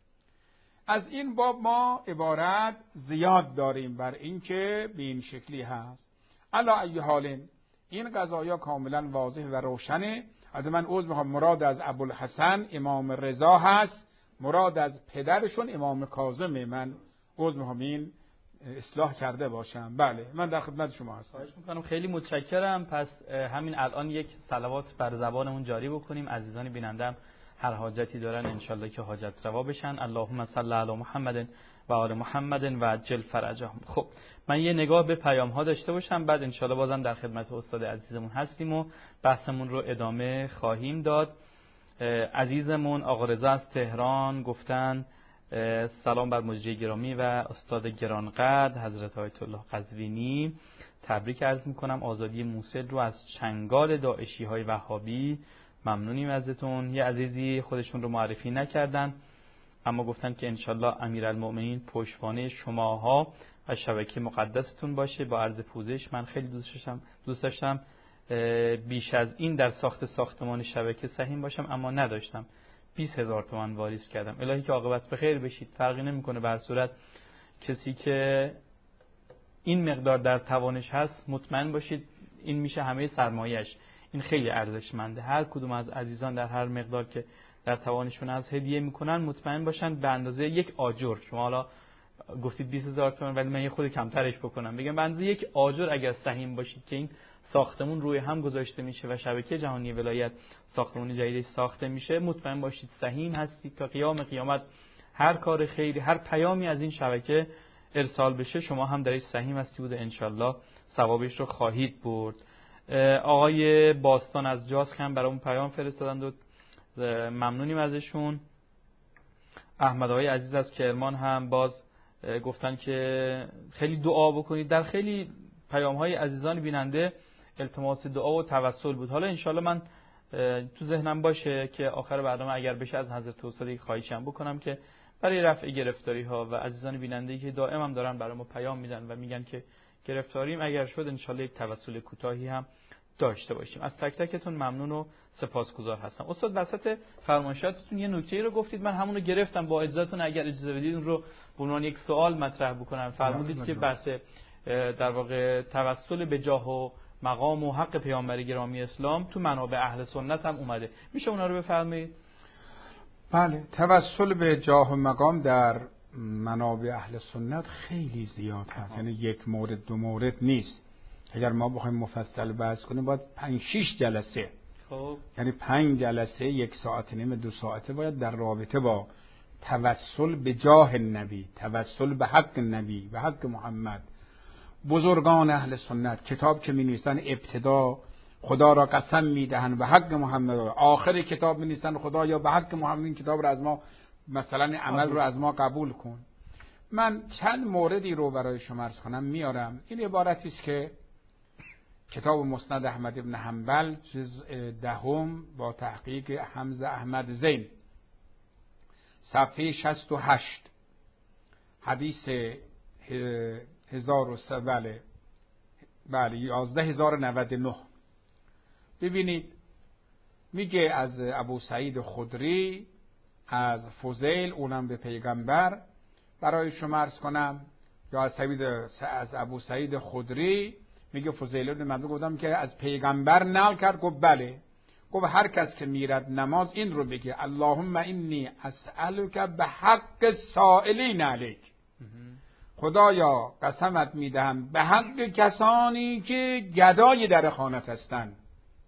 از این باب ما عبارت زیاد داریم بر این که به این شکلی هست. علی ای حال این قضایا کاملا واضح و روشنه. از من عذر میخوام، مراد از ابوالحسن امام رضا هست، مراد از پدرشون امام کاظمه. من عذر میخوام این اصلاح کرده باشم. بله من در خدمت شما هستم. خواهش میکنم، خیلی متشکرم. پس همین الان یک صلوات بر زبانمون جاری بکنیم. عزیزان بینندم هر حاجتی دارن انشالله که حاجت روا بشن. اللهم صل علی محمد و آل محمد و عجل فرجهم. خب من یه نگاه به پیام ها داشته باشم، بعد انشالله بازم در خدمت استاد عزیزمون هستیم و بحثمون رو ادامه خواهیم داد. عزیزمون آقا رضا از تهران گفتن سلام بر مجری گرامی و استاد گرانقدر حضرت آیت الله قزوینی. تبریک عرض میکنم آزادی موصل رو از چنگال داعشی های وهابی. ممنونیم ازتون. یه عزیزی خودشون رو معرفی نکردن اما گفتن که انشالله امیرالمؤمنین پشتوانه شماها و شبکه مقدستون باشه. با عرض پوزش من خیلی دوست داشتم دوست داشتم بیش از این در ساخت ساختمان شبکه سهیم باشم اما نداشتم. بیست هزار تومان واریز کردم. الهی که عاقبت به خیر بشید. فرقی نمیکنه، به هر صورت کسی که این مقدار در توانش هست مطمئن باشید این میشه همه سرمایه‌اش. این خیلی ارزشمنده. هر کدوم از عزیزان در هر مقدار که در توانشون از هدیه میکنن مطمئن باشن به اندازه یک آجر. شما حالا گفتید بیست هزار تومان ولی من یه خود کمترش بکنم بگم به اندازه یک آجر اگر سهیم باشید که این ساختمون روی هم گذاشته میشه و شبکه جهانی ولایت ساختمون جدیدی ساخته میشه، مطمئن باشید سهیم هستید تا قیام قیامت هر کار خیری، هر پیامی از این شبکه ارسال بشه شما هم درش سهیم هستید و انشالله ثوابش رو خواهید برد. آقای باستان از جاز هم برامون پیام فرستادند و ممنونیم ازشون. احمد آقای عزیز از کرمان هم باز گفتن که خیلی دعا بکنید. در خیلی پیام های عزیزان بیننده التماس دعا و توسل بود. حالا انشالله من تو ذهنم باشه که آخر برنامه اگر بشه از حضرت استاد خواهشم بکنم که برای رفع گرفتاری ها و عزیزان بیننده که دائم هم دارن برامو پیام میدن و میگن که گرفتاریم اگر شد انشالله یک توسل کوتاهی هم داشته باشیم. از تک تکتون ممنون و سپاسگزار هستم. استاد وسط فرمایشاتتون یه نکته‌ای رو گفتید، من همون رو گرفتم. با اجازهتون اگر اجازه بدید اون رو به عنوان یک سوال مطرح بکنم. فرمودید که بحث در واقع توسل به جاه و مقام و حق پیامبر گرامی اسلام تو منابع اهل سنت هم اومده. میشه اونا رو بفرمایید؟ بله، توسل به جاه و مقام در منابع اهل سنت خیلی زیاد هست. یعنی یک مورد دو مورد نیست. اگر ما بخوایم مفصل بحث کنیم باید پنج شش جلسه، خب یعنی پنج جلسه یک ساعت نیم دو ساعته باید در رابطه با توسل به جاه نبی، توسل به حق نبی و حق محمد. بزرگان اهل سنت کتاب که می نویسن ابتدا خدا را قسم می دهن به حق محمد، آخر کتاب می نویسن خدا یا به حق محمد این کتاب را از ما مثلا عمل رو از ما قبول کن. من چند موردی رو برای شما عرض کنم میارم. این عبارتی است که کتاب مسند احمد ابن حنبل جزء دهم با تحقیق حمزه احمد زین صفحه شصت و هشت حدیث هزار و سه بله بله یازده هزار و نود و نه. ببینید میگه از ابو سعید خدری از فضیل اونم به پیغمبر برای شما عرض کنم، یا از سعید از ابو سعید خدری میگه فضیل ابن منظور گفتم که از پیغمبر نقل کرد. گفت بله. گفت هر کس که میرد نماز این رو بگه اللهم انی اسألک به حق سائلین علیک، خدایا قسمت میدهم به حق کسانی که گدای در خانت هستند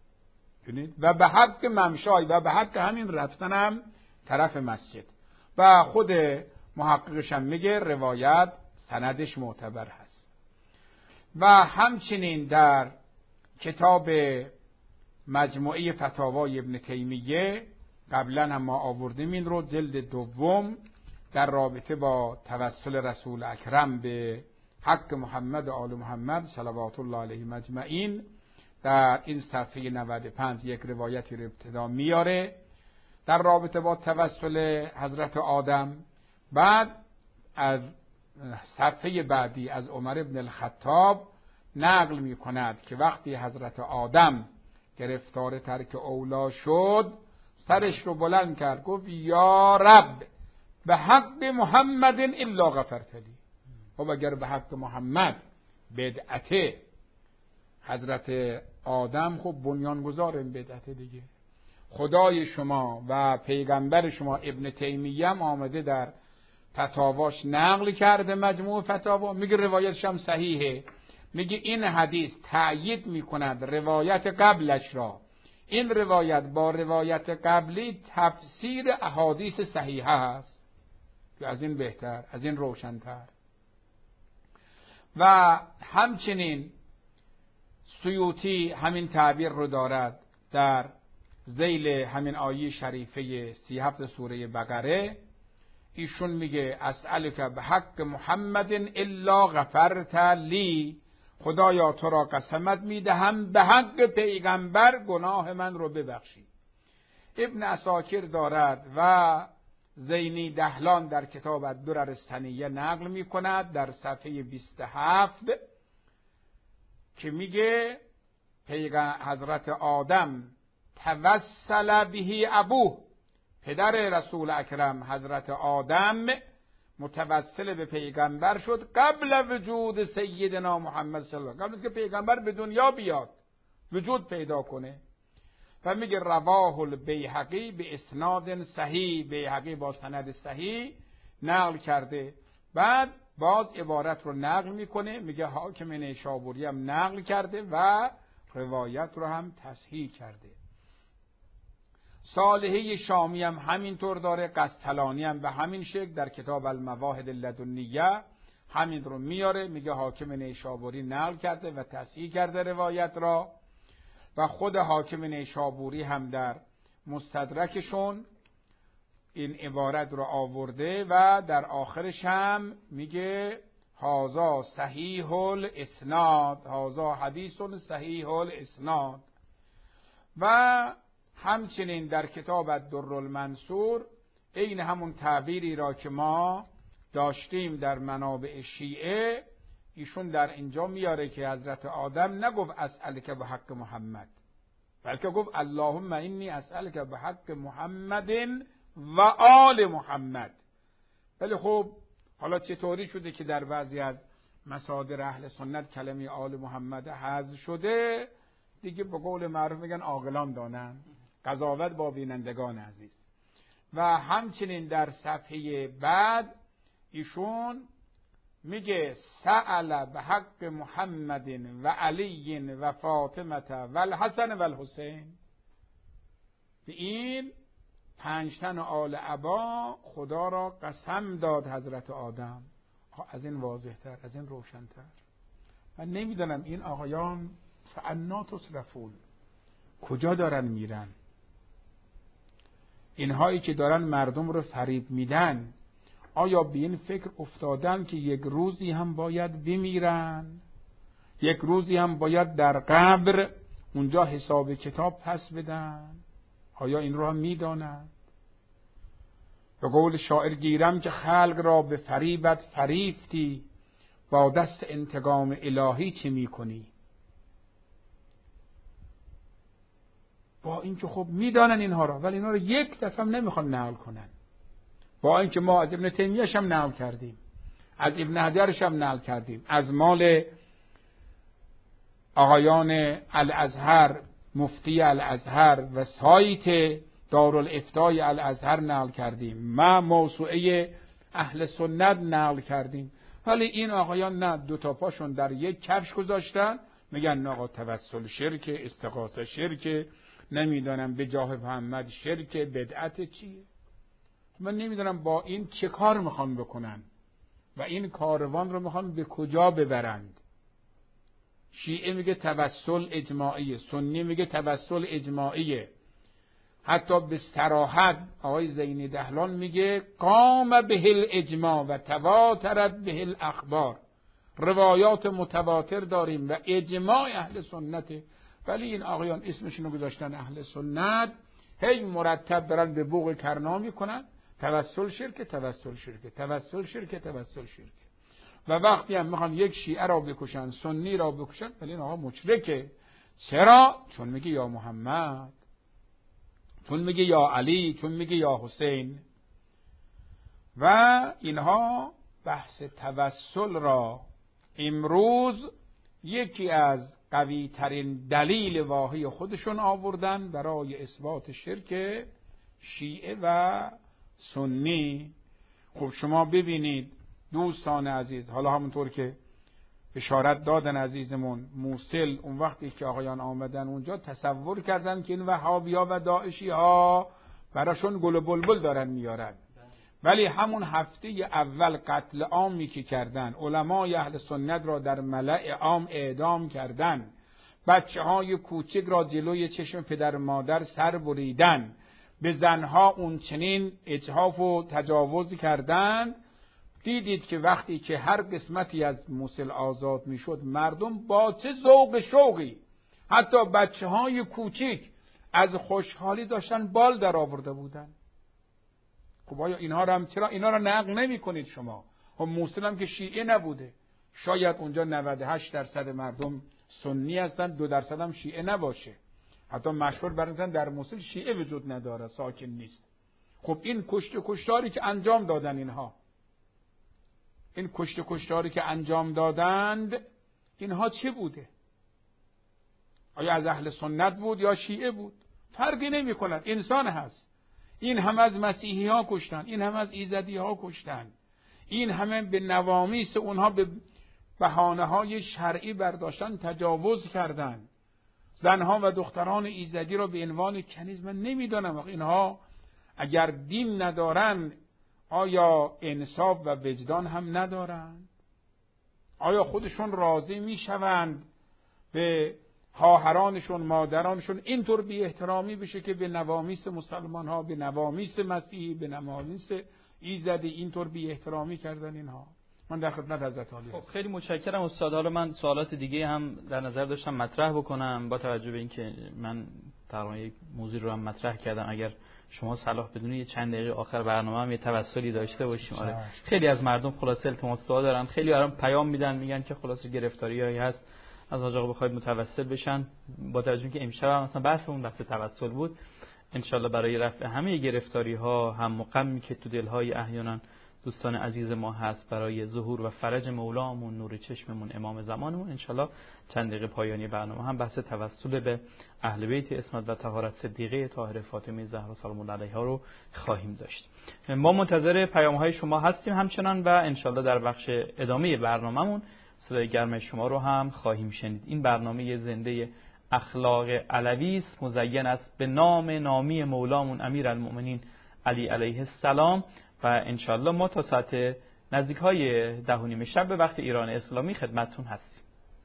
و به حق ممشای و به حق همین رفتنم طرف مسجد. و خود محققش هم میگه روایت سندش معتبر هست. و همچنین در کتاب مجموعه فتاوای ابن تیمیه قبلا هم ما آوردیم این رو، جلد دوم در رابطه با توسل رسول اکرم به حق محمد و آل محمد صلوات الله علیهم اجمعین در این صفحه نود و پنج یک روایتی رو ابتدا میاره در رابطه با توسل حضرت آدم. بعد از صفحه بعدی از عمر بن الخطاب نقل می کند که وقتی حضرت آدم گرفتار ترک اولا شد سرش رو بلند کرد، گفت یا رب به حق محمد الا غفرت لی. خب اگر به حق محمد بدعته، حضرت آدم خب بنیانگذار این بدعته دیگه. خدای شما و پیغمبر شما ابن تیمیه هم آمده در فتاواش نقل کرده، مجموع فتاوا، میگه روایتش هم صحیحه، میگه این حدیث تأیید میکند روایت قبلش را. این روایت با روایت قبلی تفسیر احادیث صحیحه هست که از این بهتر، از این روشنتر. و همچنین سیوطی همین تعبیر رو دارد در ذیل همین آیه شریفه سی و هفت سوره بقره. ایشون میگه اسألک به حق محمد الا غفرت لی، خدایا تو را قسمت میدهم به حق پیغمبر گناه من رو ببخشی. ابن عساکر دارد و زینی دهلان در کتاب الدرر السنیه نقل میکند در صفحه بیست و هفت که میگه پیغمبر حضرت آدم توسل به ابوه، پدر رسول اکرم حضرت آدم متوسل به پیغمبر شد قبل وجود سیدنا محمد صلی الله علیه و قبل از که پیغمبر به دنیا بیاد، وجود پیدا کنه. و میگه رواه البیهقی به اسناد صحیح، بیهقی با سند صحیح نقل کرده. بعد باز عبارت رو نقل میکنه، میگه حاکم نیشابوری هم نقل کرده و روایت رو هم تصحیح کرده. صالحی شامی هم همینطور داره، قسطلانی هم به همین شکل در کتاب المواهب اللدنیه همین رو میاره، میگه حاکم نیشابوری نقل کرده و تصحیح کرده روایت را. و خود حاکم نیشابوری هم در مستدرکشون این عبارت رو آورده و در آخرش هم میگه هازا صحیح الاسناد، هازا حدیث صحیح الاسناد. و همچنین در کتاب الدر المنصور این همون تعبیری را که ما داشتیم در منابع شیعه، ایشون در اینجا میاره که حضرت آدم نگفت اسألک به حق محمد، بلکه گفت اللهم انی اسألک به حق محمد و آل محمد. ولی خب حالا چطوری شده که در بعضی از مصادر اهل سنت کلمه آل محمد حذف شده دیگه، به قول معروف میگن عاقلان دانن، قضاوت با بینندگان عزیز. و همچنین در صفحه بعد ایشون میگه سأل به حق محمد و علی و فاطمه و الحسن و الحسین. به این پنج تن آل عبا خدا را قسم داد حضرت آدم. از این واضح‌تر، از این روشن‌تر. من نمیدونم این آقایان فانا تصرفون کجا دارن میرن؟ اینهایی که دارن مردم رو فریب میدن آیا به این فکر افتادن که یک روزی هم باید بمیرن؟ یک روزی هم باید در قبر اونجا حساب کتاب پس بدن؟ آیا این رو هم میدانند؟ به قول شاعر گیرم که خلق را به فریبت فریفتی، با دست انتقام الهی چه میکنی؟ با اینکه خب میدانن اینها را، ولی اینها را یک دفعه هم نمیخوان نقل کنن. با اینکه ما از ابن تیمیه‌ش هم نقل کردیم، از ابن حجرش هم نقل کردیم، از مال آقایان الازهر، مفتی الازهر و سایت دارالافتای الازهر نقل کردیم، ما موسوعه اهل سنت نقل کردیم. ولی این آقایان نه، دو تا پاشون در یک کفش گذاشتن، میگن آقا توسل شرک، استغاثه شرک، نمیدونم به جاه محمد شرک، بدعت چیه. من نمیدونم با این چه کار میخوان بکنن و این کاروان رو میخوان به کجا ببرند. شیعه میگه توسل اجماعیه، سنی میگه توسل اجماعیه. حتی به صراحت آقای زینی دهلان میگه قام به الاجماع و تواترت به الاخبار. روایات متواتر داریم و اجماع اهل سنته، ولی این آقایان اسمشونو گذاشتن اهل سنت، هی مرتب دارن به بوق کرنا میکنن توسل شرک، توسل شرک، توسل شرک، توسل شرک. و وقتی هم میخوان یک شیعه را بکشن، سنی را بکشن، ولی این آقا مشرکه. چرا؟ چون میگه یا محمد، چون میگه یا علی، چون میگه یا حسین. و اینها بحث توسل را امروز یکی از قوی ترین دلیل واهی خودشون آوردن برای اثبات شرک شیعه و سنی. خب شما ببینید دوستان عزیز، حالا همونطور که اشارت دادن عزیزمون موصل، اون وقتی که آقایان آمدن اونجا تصور کردن که این وهابی‌ها و داعشی ها براشون گل و بلبل دارن میارن، ولی همون هفته اول قتل عامی که کردن، علمای اهل سنت را در ملأ عام اعدام کردن، بچه های کوچک را جلوی چشم پدر مادر سر بریدن، به زنها اون چنین اجحاف و تجاوز کردن، دیدید که وقتی که هر قسمتی از موصل آزاد میشد مردم با چه ذوق شوقی، حتی بچه های کوچک از خوشحالی داشتن بال در آورده بودن. خب آیا اینها را هم چرا اینا را نقل نمی کنید شما؟ خب موصل هم که شیعه نبوده، شاید اونجا نود و هشت درصد مردم سنی هستن، دو درصد هم شیعه نباشه. حتی مشهور براتون در موصل شیعه وجود نداره، ساکن نیست. خب این کشت و کشتاری که انجام دادن اینها، این کشت و کشتاری که انجام دادند اینها چه بوده؟ آیا از اهل سنت بود یا شیعه بود؟ فرقی نمی کند، انسان هست. این هم از مسیحی ها کشتن، این هم از ایزدی ها کشتن، این همه به نوامیس اونها به بهانه های شرعی برداشتن تجاوز کردن. زنها و دختران ایزدی را به عنوان کنیز، من نمیدانم اینها اگر دین ندارن آیا انصاف و وجدان هم ندارند؟ آیا خودشون راضی میشوند به خواهرانشون، مادرانشون اینطور بی احترامی بشه که به نوامیس مسلمان ها، به نوامیس مسیحی، به نوامیس ایزدی اینطور بی احترامی کردن اینها؟ من در خدمت حضرت عالی هستم. خیلی متشکرم استاد. حالا من سوالات دیگه هم در نظر داشتم مطرح بکنم، با توجه به اینکه من تقریبا یک موضوع رو هم مطرح کردم، اگر شما صلاح بدون یه چند دقیقه آخر برنامه هم یه توسلی داشته باشیم. آره خیلی از مردم خلاصه التماس دعا دارن، خیلی برام پیام میدن میگن که خلاصه گرفتاریایی هست از حاج آقا بخواید متوسل بشن. با توجه که امشب هم مثلا بحثمون بحث توسل بود، انشالله برای رفع همه گرفتاری ها، هم و غمی که تو دلهای احیانا دوستان عزیز ما هست، برای ظهور و فرج مولامون، نور چشممون، امام زمانمون، انشالله چند دقیقه پایانی برنامه هم بحث توسل به اهل بیت اسمت و طهارت صدیقه طاهره فاطمه زهرا سلام الله علیها رو خواهیم داشت. ما منتظر پیام های شما هستیم همچنان و انشالله در بخش ادامه برنامه‌مون صدای گرم شما رو هم خواهیم شنید. این برنامه زنده اخلاق علوی است، مزین است به نام نامی مولامون امیرالمؤمنین علی علیه السلام و انشالله ما تا ساعت نزدیک های ده و نیم شب به وقت ایران اسلامی خدمتتون هستیم.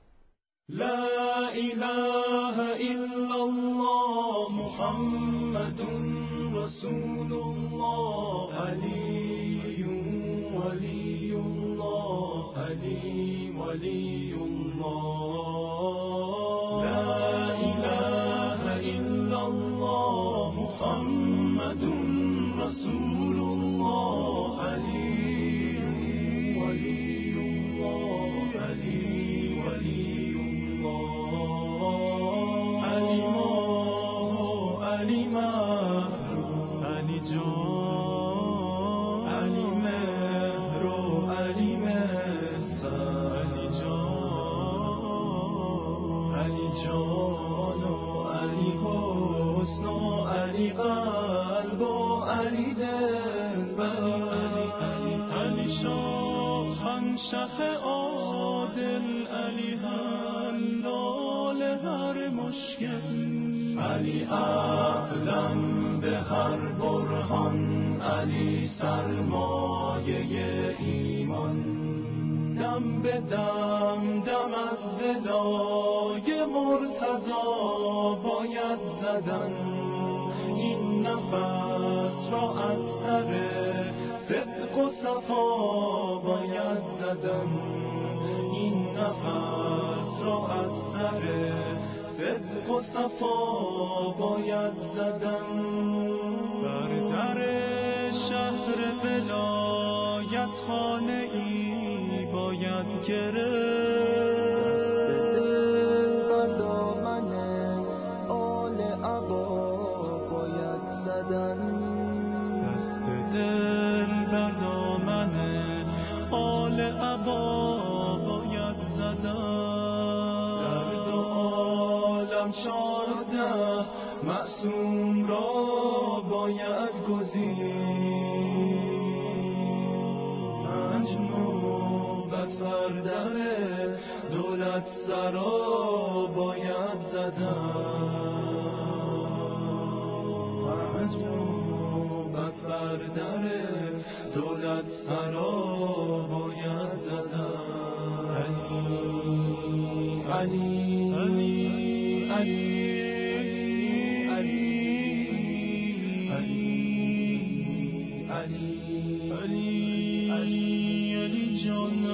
لا اله الا الله محمد رسول الله علی ولی الله علی ولی الله لا اله الا الله محمد رسول الله علی ولی الله علی ولی الله علی ما علی مهر علی جان علی مهر علی مهتر علی جان علی جان علی حسن علی قلب علی دل علی علی علی شاهن شخ عادل علی حلال هر مشکل علی عقلم به هر برهان علی سرمایه ایمان دم به دم دم از ودای مرتضی باید زدن این این نفس را از سر صدق و صفا باید زدن، این نفس را از سر صدق و صفا باید زدن. بر در شهر ولایت خانه ای باید گرفت، دست بر دامن آل عبا باید زدن، دست دل بر دامن آل عبا باید زدن. در دو عالم چارده معصوم را باید گزید، پنج نوبت بر در دولت سرا باید زدن، پنج نوبت بر در دولت سرا باید زدن. علی علی علی علی علی علی علی علی علی جان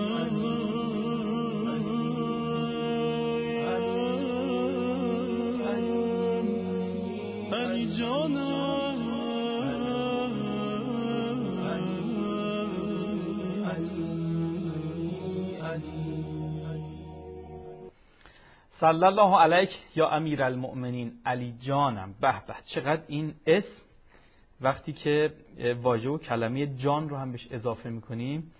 علی جان صلی الله علیک یا امیر المؤمنین علی جانم. به به، چقدر این اسم وقتی که واژه و کلمه جان رو هم بهش اضافه میکنیم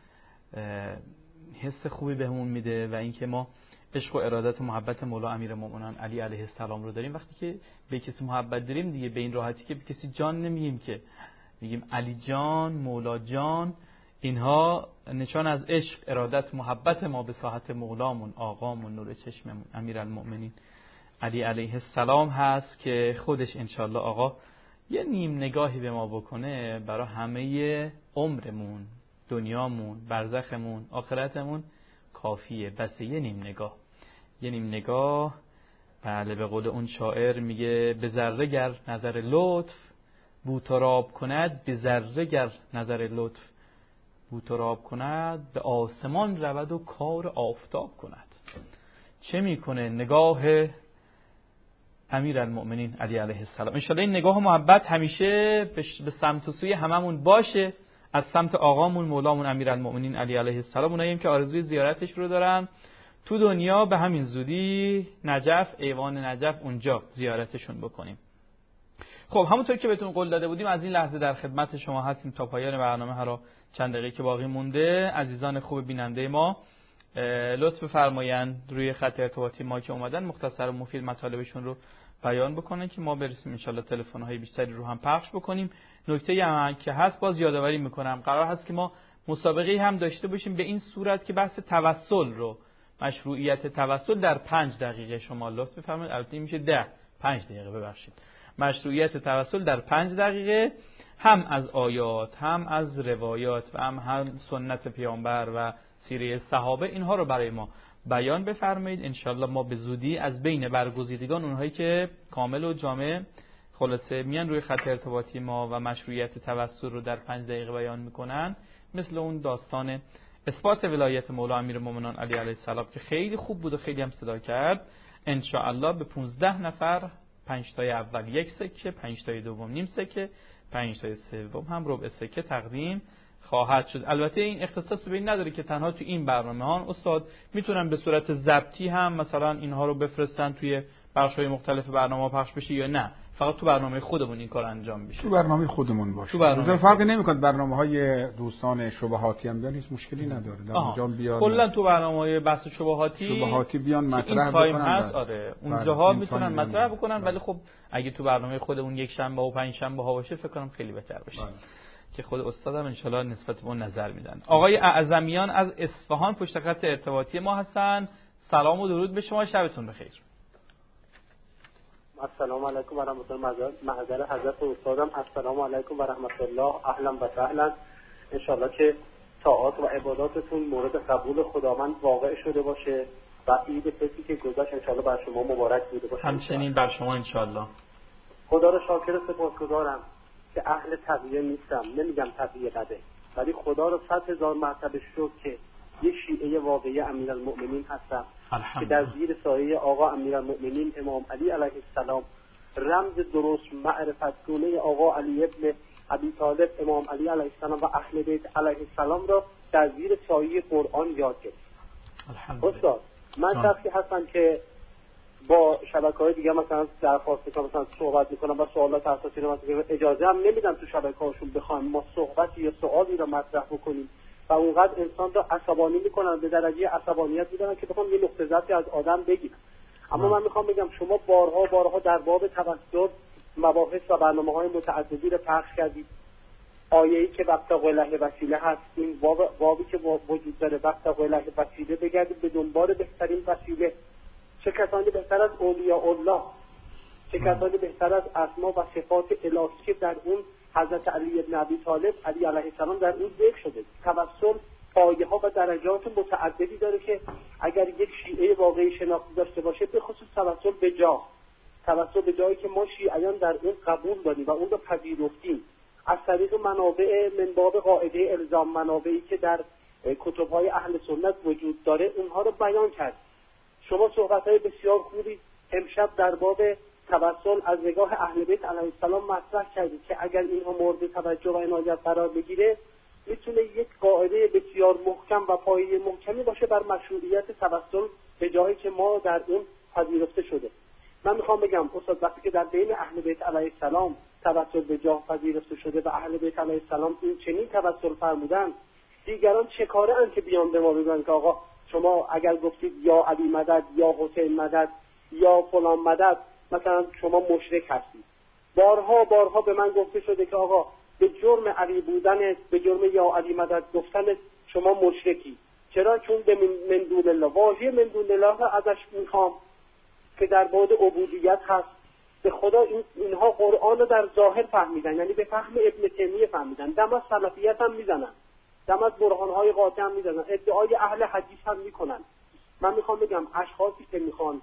حس خوبی بهمون میده و اینکه ما عشق و ارادت و محبت مولا امیر المؤمنین علی علیه السلام رو داریم. وقتی که به کسی محبت داریم دیگه به این راحتی که به کسی جان نمیگیم، که میگیم علی جان، مولا جان. اینها نشان از عشق، ارادت، محبت ما به ساحت مولامون، آقامون، نور چشممون امیر المؤمنین علی علیه السلام هست که خودش انشالله آقا یه نیم نگاهی به ما بکنه برای همه عمرمون، دنیامون، برزخمون، آخرتمون کافیه. بس یه نیم نگاه، یه نیم نگاه. بله، به قول اون شاعر میگه به ذره گر نظر لطف بوتراب کند، به ذره گر نظر لطف بوتراب کند، به آسمان رود و کار آفتاب کند. چه میکنه نگاه امیر المؤمنین علی علیه السلام؟ انشالله این نگاه و محبت همیشه به سمت و سوی هممون باشه، از سمت آقامون مولامون امیر المؤمنین علی علیه السلام. اوناییم که آرزوی زیارتش رو دارن تو دنیا به همین زودی نجف، ایوان نجف، اونجا زیارتشون بکنیم. خب همونطور که بهتون قول داده بودیم از این لحظه در خدمت شما هستیم تا پایان برنامه. هر چند دقیقه که باقی مونده عزیزان خوب بیننده ما لطف فرمایند روی خط ارتباطی ما که اومدن مختصر و مفید مطالبشون رو بیان بکنن که ما برسیم انشالله تلفن‌های بیشتری رو هم پخش بکنیم. نکته هم که هست باز یادآوری میکنم، قرار هست که ما مسابقه هم داشته باشیم به این صورت که بحث توسل رو، مشروعیت توسل در پنج دقیقه شما لطف بفرمایید. البته میشه ده پنج دقیقه ببخشید. مشروعیت توسل در پنج دقیقه هم از آیات، هم از روایات و هم, هم سنت پیامبر و سیره صحابه اینها رو برای ما بیان بفرمایید. انشالله ما به زودی از بین برگزیدگان اونهایی که کامل و جامع خلاصه میان روی خط ارتباطی ما و مشروعیت توسل رو در پنج دقیقه بیان میکنن، مثل اون داستان اثبات ولایت مولا امیرالمومنین علی علیه السلام که خیلی خوب بود و خیلی هم صدا کرد، انشاءالله به پانزده نفر پنج تای اول یک سکه، پنج تای دوم نیم سکه، پنج تای سوم هم ربع سکه تقدیم خواهد شد. البته این اختصاص به این نداره که تنها تو این برنامه ها استاد میتونن به صورت ضبطی هم مثلا اینها رو بفرستن توی بخش‌های مختلف برنامه پخش بشه یا نه فقط تو برنامه خودمون این کار انجام بشه. تو برنامه خودمون باشه. تو برنامه فرقی نمیکنه برنامه‌های دوستان شبهاتی هم بیان، هیچ مشکلی نداره. در اونجا بیان. کلا تو برنامه‌های بحث شبهاتی شبهاتی بیان مطرح بکنن. هست آره اونجاها میتونن مطرح بکنن، ولی خب اگه تو برنامه خودمون یک شنبه و پنج شنبه ها باشه فکر کنم خیلی بهتر باشه. بله. که خود استادم ان شاء الله نسبت به اون نظر میدن. آقای اعظمیان از اصفهان پشت خط ارتباطی ما هستن. سلام و درود به شما، شبتون بخیر. السلام علیکم و رحمت الله. محضر حضرت استادم السلام علیکم و رحمت الله. اهلا و سهلا. ان شاء الله که طاعات و عباداتتون مورد قبول خداوند واقع شده باشه و عید فطری که گذشت ان شاء الله بر شما مبارک بوده باشه. همچنین بر شما ان شاء الله. خدا رو شاکر و سپاسگزارم که اهل تقیه نیستم، نمیگم تقیه بده، ولی خدا رو صد هزار مرتبه شکر که یه شیعه واقعی امیرالمؤمنین هستم که در زیر سایه آقا امیرالمؤمنین امام علی علیه السلام، رمز درست معرفت گونه آقا علی ابن ابی طالب امام علی علیه السلام و اهل بیت علیه السلام را در زیر سایه قرآن یاد گرفت. استاد من شخصی هستم که با شبکه‌های دیگه مثلا درخواست میکنم، مثلا صحبت میکنم و سوالات اساسی رو مثلا اجازه هم نمیدم تو شبکه‌هاشون بخوایم ما صحبتی یا سوالی رو مطرح بکنیم و اونقدر انسان رو عصبانی میکنن، به درجه عصبانیت میدن که بخوام یه نقطه ضعفی از آدم بگیرن. اما من میخوام بگم شما بارها بارها در باب توسط مباحث و برنامه‌های متعددی رو پخش کردید. آیه‌ای که وابتغوا الیه وسیله هست، این باب بابی که وجود داره وابتغوا الیه وسیله، بگردید به دنبال بهترین وسیله. چه کسانی بهتر از اولیاء الله، چه کسانی بهتر از اسما و صفات الهی که در اون حضرت علی ابن ابی طالب علی علیه السلام در اون ذکر شده. توسل پایه‌ها و درجات متعددی داره که اگر یک شیعه واقعی شناخته داشته باشه، به خصوص توسل به جاه، توسل به جایی که ما شیعیان در اون قبول داریم و اون رو پذیرفتیم از طریق منابع من باب قاعده الزام، منابعی که در کتب‌های اهل سنت وجود داره، اونها رو بیان کرد. شما صحبت‌های بسیار خوبی امشب در باب توسل از نگاه اهل بیت علیه السلام مطرح کردید که اگر اینها مورد توجه و عنایت قرار بگیره، میتونه یک قاعده بسیار محکم و پایه محکمی باشه بر مشروعیت توسل به جایی که ما در اون پذیرفته شده. من میخوام بگم استاد وقتی که در بین اهل بیت علیه السلام توسل به جاه پذیرفته شده و اهل بیت علیه السلام این چنین توسل فرمودن، دیگران چه کاره ان که بیان به ما بگن که آقا شما اگر گفتید یا علی مدد یا حسین مدد یا فلان مدد، مثلا شما مشرک هستید. بارها بارها به من گفته شده که آقا به جرم علی بودن، به جرم یا علی مدد گفتن شما مشرکی. چرا؟ چون به من دون الله، واژه من دون الله را ازش میخوام که در بعد عبودیت هست. به خدا این اینها قرآن رو در ظاهر فهمیدن، یعنی به فهم ابن تیمیه فهمیدن، دم از سلفیت هم میزنن، دم از برهانهای قاطع هم میزنن، ادعای اهل حدیث هم میکنن. من میخوام بگم اشخاصی که میخوان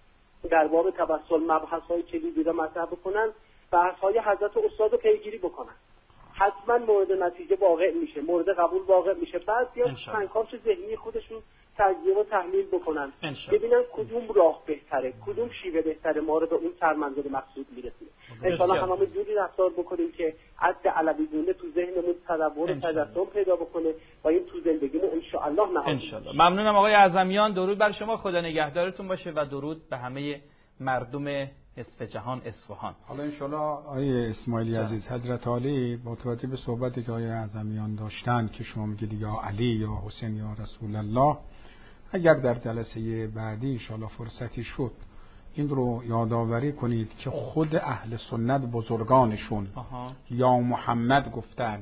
در باب توسل مبحث‌های کلیدی را مطرح بکنن، بحث‌های حضرت استاد رو پیگیری بکنن، حتما مورد نتیجه واقع میشه، مورد قبول واقع میشه. بعد یا کنکاش ذهنی خودشون تجزیه و تحلیل بکنن، ببینن کدوم راه بهتره، کدوم شیوه بهتره ما رو به اون سرمنزل مقصود میرسونه. ان شاء الله هممون جوری رفتار بکنیم که عد علوی دونه تو ذهنمون تدبر و تجسم پیدا بکنه و این تو زندگیمون ان شاء الله نهاد. ان شاء الله. ممنونم آقای اعظمیان، درود بر شما، خدا نگهدارتون باشه و درود به همه مردم نصف جهان اصفهان. حالا ان شاء الله آقای اسماعیلی عزیز، حضرت علی با توجه به صحبتی که آقای اعظمیان داشتن که شما میگید یا علی یا حسین یا رسول الله، اگر در جلسه بعدی ان شاء الله فرصتی شد این رو یادآوری کنید که خود اهل سنت بزرگانشون آها. یا محمد گفتن،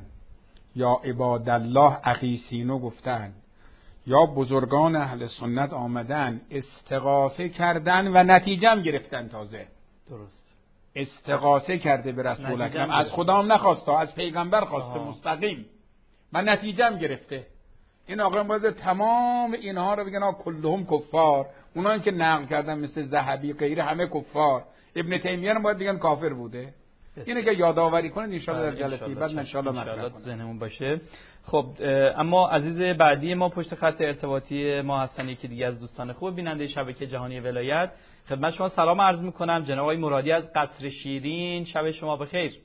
یا عبادالله اقیسینو گفتن، یا بزرگان اهل سنت آمدن استغاثه کردن و نتیجه هم گرفتن. تازه درست استغاثه کرده به رسول اکرم، از خدا هم نخواسته، از پیغمبر خواسته آها. مستقیم و نتیجه هم گرفته. این آقا باید تمام اینها رو بگن کلهم کفار، اونایی که نقل کردن مثل ذهبی غیره همه کفار، ابن تیمیه باید بگن کافر بوده. اینه که یادآوری کنید ان شاء الله در جلسه بعد ان شاء الله مطرح کنیم، ذهنمون باشه. خب اما عزیز بعدی ما پشت خط ارتباطی ما هستن، یکی دیگه از دوستان خوب بیننده شبکه جهانی ولایت. خدمت شما سلام عرض میکنم جناب آقای مرادی از قصر شیرین، شب شما بخیر.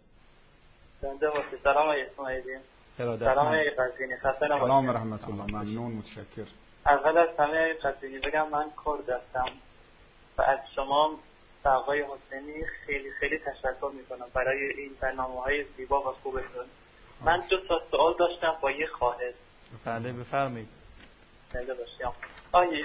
زنده باشید. سلام آقای اسماعیلی. سلام آقای قزوینی. خسته نباشید. سلام و رحمت الله. ممنون، متشکر. اول از همه قزوینی بگم من کرد هستم و از شما آقای حسینی خیلی خیلی تشکر میکنم برای این برنامه‌های زیبا و خوبتون. من دو تا سوال داشتم با یه خواهش. بله بفرمایید. زنده باشید. آقای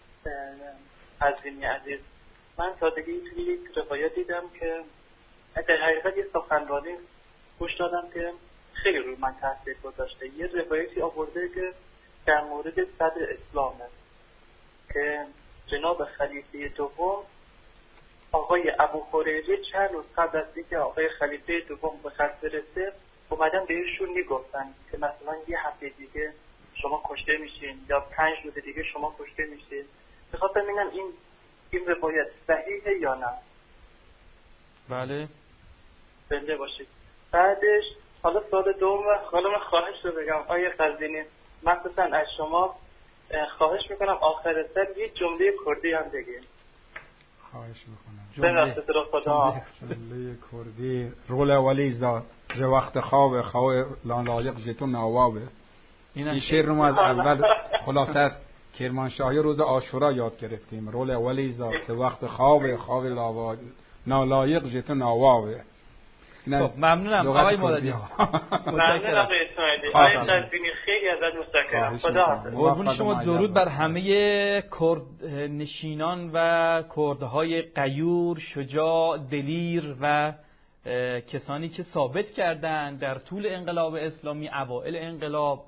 قزوینی عزیز، من تازگی توی یک روایت دیدم که در حقیقت یه سخنرانی گوش دادم که خیلی روی من تاثیر گذاشته. یه روایتی آورده که در مورد صدر اسلامه که جناب خلیفه دوم آقای ابو هریره چند روز قبل از اینکه آقای خلیفه دوم به خط برسه اومدن بهشون میگفتن که مثلا یه هفته دیگه شما کشته میشین یا پنج روز دیگه شما کشته میشین. میخواستم ببینم این این روایت صحیحه یا نه. بله. زنده باشید. بعدش حالا سال دوم حالا من خواهش رو بگم آیه قزوینی، مخصوصا از شما خواهش میکنم آخر سر یه جمله کردی هم بگید. خواهش میکنم. جمله خدا جمله کردی رول اولی زاد ز وقت خواب خواب لایق جتون نوابه. این شعر رو ما از اول خلاصه از کرمانشاهی روز عاشورا یاد گرفتیم. رول اولی زاد ز وقت خواب خواب لایق جتون نوابه. خب ممنونم آقای مرادی. ممنونم آقای اسماعیلی. آقای قزوینی خیلی ازت متشکرم. خدا حافظ. قربون شما. درود بر همه کرد نشینان و کردهای غیور، شجاع، دلیر و کسانی که ثابت کردند در طول انقلاب اسلامی، اوائل انقلاب،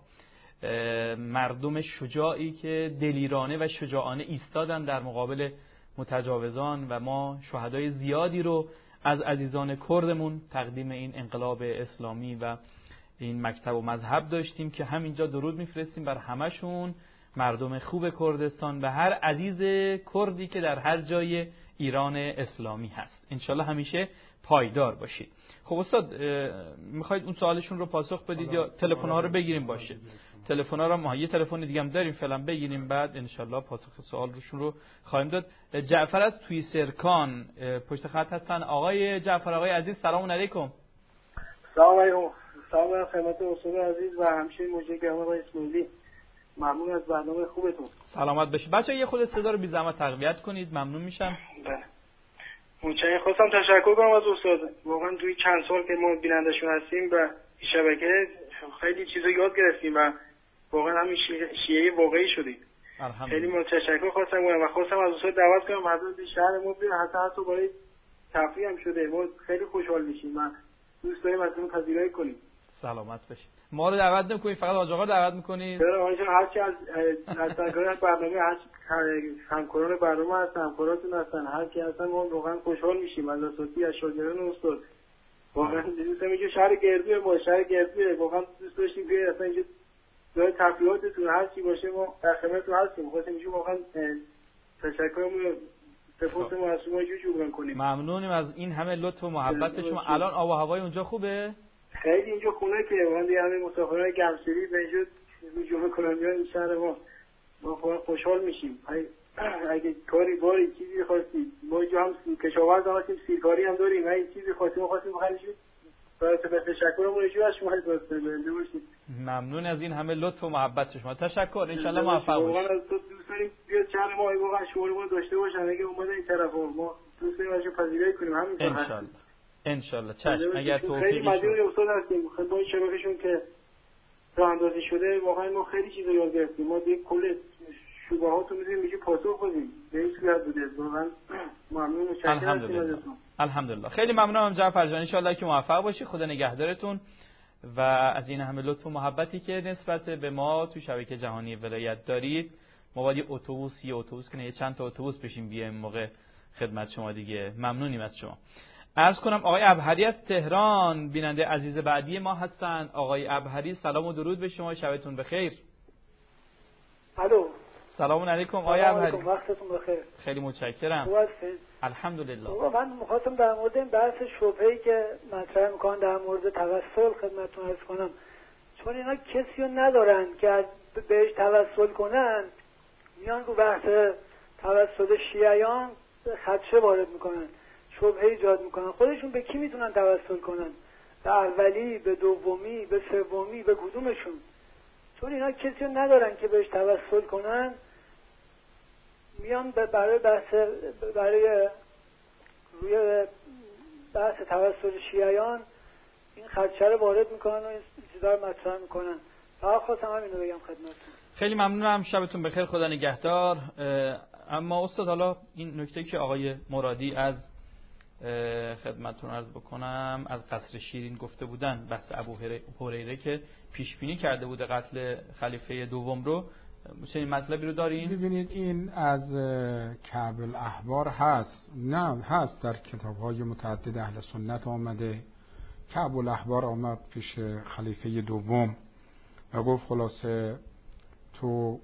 مردم شجاعی که دلیرانه و شجاعانه ایستادند در مقابل متجاوزان و ما شهدای زیادی رو از عزیزان کردمون تقدیم این انقلاب اسلامی و این مکتب و مذهب داشتیم که همینجا درود میفرستیم بر همشون، مردم خوب کردستان و هر عزیز کردی که در هر جای ایران اسلامی هست. انشالله همیشه پایدار باشید. خب استاد میخواید اون سوالشون رو پاسخ بدید یا تلفن ها رو بگیریم؟ باشه، تلفن ها رو ما یه تلفن دیگه هم داریم فعلا بگیریم، بعد انشالله پاسخ سوال روشون رو خواهیم داد. جعفر از توی سرکان پشت خط هستن. آقای جعفر، آقای عزیز، سلام علیکم. سلام علیکم. سلام خدمت استاد عزیز و همچنین مجری آقای اسماعیلی. ممنون از برنامه خوبتون. سلامت باشید. بچه‌ها یه خود صدا رو بی زحمت تقویت کنید، ممنون میشم. بله. متشکرم. خواستم تشکر کنم از استاد. واقعا توی چند سال که ما بیننده‌شون هستیم و شبکه خیلی چیزا یاد گرفتیم و واقعا همین شیعه واقعی شدیم. خیلی متشکرم خواستم کنم و خواستم از استاد دعوت کنم حضرت شهر ما بیان، حتی حتی برای تفریح هم شده. ما خیلی خوشحال میشیم و دوست داریم از اون پذیرایی کنیم. سلامت باشید. ما رو دعوت نمی‌کنید، فقط حاج آقا دعوت می‌کنید؟ چرا آقا هر چی از از سرکار برنامه هر همکاران برنامه هستن، همکاراتون هستن، هر کی هستن ما واقعا خوشحال میشیم از اساسی از شاگردان استاد. واقعا دوست میگه شهر گردوی ما شهر گردوی واقعا دوست داشتیم که اصلا اینجا جای تفریحاتتون هر چی باشه ما در خدمتتون هستیم. خواستیم اینجا واقعا تشکرمون سپاس ما از شما جور کنیم. ممنونیم از این همه لطف و محبت شما. الان آب و هوای اونجا خوبه؟ خیلی اینجا خونه که واقعا دیگه همه مسافرای گرمسیری به اینجا رجوع کنن میان شهر ما. ما خوشحال میشیم. اگه کاری باری چیزی خواستید ما اینجا هم کشاورز هستیم، سیرکاری هم داریم. اگه چیزی خواستیم ما خواستیم بخریم برای تشکرمون رو از شما داشته باشید. ممنون از این همه لطف و محبت شما. تشکر. ان شاء الله موفق باشید. واقعا از تو دوست داریم بیاد شهر ما واقعا شما رو داشته باشن. اگه اومدن این طرف ما دوست داریم ازشون پذیرایی کنیم. همین ان شاء الله. ان شاء الله. چشم. اگر توفیقی خیلی مدیون استاد هستیم. با این شبکهشون که راه اندازی شده واقعا ما خیلی چیزا یاد گرفتیم. ما دیگه کل شبهات رو می‌دونیم میشه پاسخ بدیم. به این صورت بوده. واقعا ممنون و متشکرم ازتون. الحمدلله. خیلی ممنونم جعفر جان. ان شاء الله که موفق باشی. خدا نگهدارتون و از این همه لطف و محبتی که نسبت به ما تو شبکه جهانی ولایت دارید. ما باید اتوبوس یه اتوبوس کنه یه چند تا اتوبوس بشیم بیایم موقع خدمت شما دیگه. ممنونیم از شما. عرض کنم آقای ابهری از تهران بیننده عزیز بعدی ما هستن. آقای ابهری سلام و درود به شما، شبتون بخیر. الو. سلام علیکم آقای ابهری. وقتتون بخیر. خیلی متشکرم. خوب هستید؟ الحمدلله. من می‌خواستم در مورد این بحث شبهه‌ای که مطرح می‌کنن در مورد توسل خدمتتون عرض کنم. چون اینا کسی رو ندارن که بهش توسل کنن، میان رو بحث توسل شیعیان خدشه وارد میکنن، شبهه ایجاد میکنن. خودشون به کی میتونن توسل کنن؟ به اولی، به دومی، به سومی، به کدومشون؟ چون اینا کسی رو ندارن که بهش توسل کنن، میان برای بحث برای روی بحث توسل شیعیان این خدشه رو وارد میکنن و این چیزا رو مطرح میکنن. فقط خواستم همین رو بگم خدمتتون. خیلی ممنونم، شبتون بخیر، خدا نگهدار. اما استاد حالا این نکته که آقای مرادی از خدمتتون عرض بکنم از قصر شیرین گفته بودن، بحث ابو هریره که پیش بینی کرده بوده قتل خلیفه دوم رو، چنین مطلبی رو دارین؟ ببینید این از کعب الاحبار هست، نه هست در کتاب‌های متعدد اهل سنت آمده. کعب الاحبار آمد پیش خلیفه دوم و گفت خلاصه تو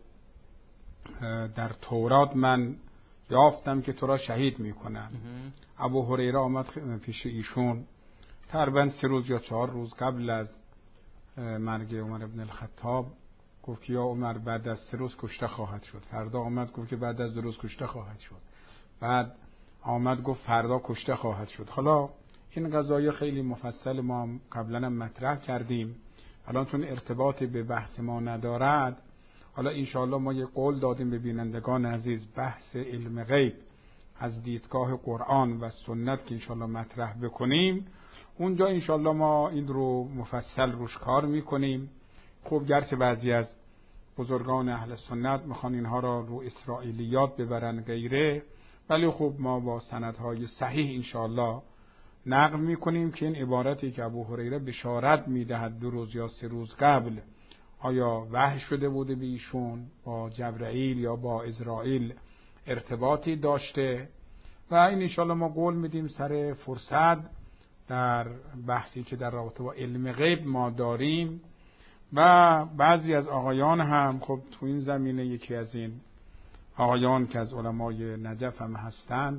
در تورات من یافتم که تو را شهید میکنم. ابو هریره آمد پیش ایشون تقریبا سه روز یا چهار روز قبل از مرگ عمر ابن الخطاب گفت که یا عمر بعد از سه روز کشته خواهد شد. فردا آمد گفت که بعد از دو روز کشته خواهد شد. بعد آمد گفت فردا کشته خواهد شد. حالا این قضایا خیلی مفصل ما قبلا هم مطرح کردیم. الان چون ارتباطی به بحث ما ندارد، حالا انشاءالله ما یه قول دادیم به بینندگان عزیز بحث علم غیب از دیدگاه قرآن و سنت که انشاءالله مطرح بکنیم، اونجا انشاءالله ما این رو مفصل روش کار میکنیم. خب گرچه بعضی از بزرگان اهل سنت میخوان اینها را رو اسرائیلیات ببرن غیره، ولی خب ما با سندهای صحیح انشاءالله نقل میکنیم که این عبارتی که ابو هریره بشارت میدهد دو روز یا سه روز قبل آیا وحی شده بوده به ایشون، با جبرائیل یا با اسرائیل ارتباطی داشته، و این انشاءالله ما قول میدیم سر فرصت در بحثی که در رابطه با علم غیب ما داریم. و بعضی از آقایان هم خب تو این زمینه، یکی از این آقایان که از علمای نجف هم هستند،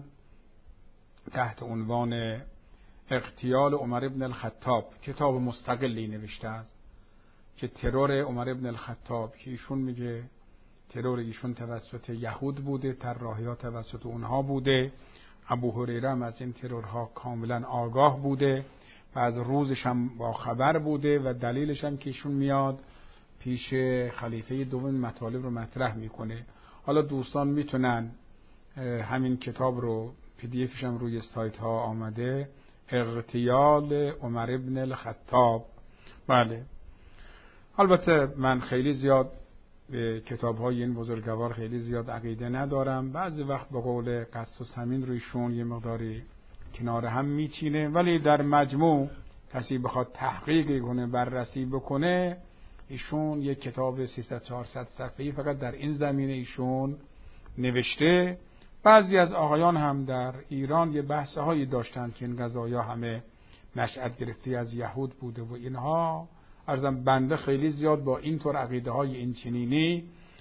تحت عنوان اغتیال عمر ابن الخطاب کتاب مستقلی نوشته است که ترور عمر ابن الخطاب، که ایشون میگه ترور ایشون توسط یهود بوده، طراحی‌ها توسط اونها بوده. ابو هریره هم از این ترورها کاملا آگاه بوده و از روزش هم با خبر بوده و دلیلش هم که ایشون میاد پیش خلیفه دوم مطالب رو مطرح میکنه. حالا دوستان میتونن همین کتاب رو پی دی افش هم روی سایت ها آمده، اغتیال عمر ابن الخطاب. بله، البته من خیلی زیاد به کتاب های این بزرگوار خیلی زیاد عقیده ندارم. بعضی وقت به قول قص و سمین رویشون یه مقداری کنار هم میچینه، ولی در مجموع کسی بخواد تحقیق کنه، بررسی بکنه، ایشون یک کتاب سیصد چهارصد صفحه‌ای فقط در این زمینه ایشون نوشته. بعضی از آقایان هم در ایران یه بحث هایی داشتن که این قضایا همه نشأت گرفته از یهود بوده و اینها. عرضم بنده خیلی زیاد با اینطور عقیده های این چنینی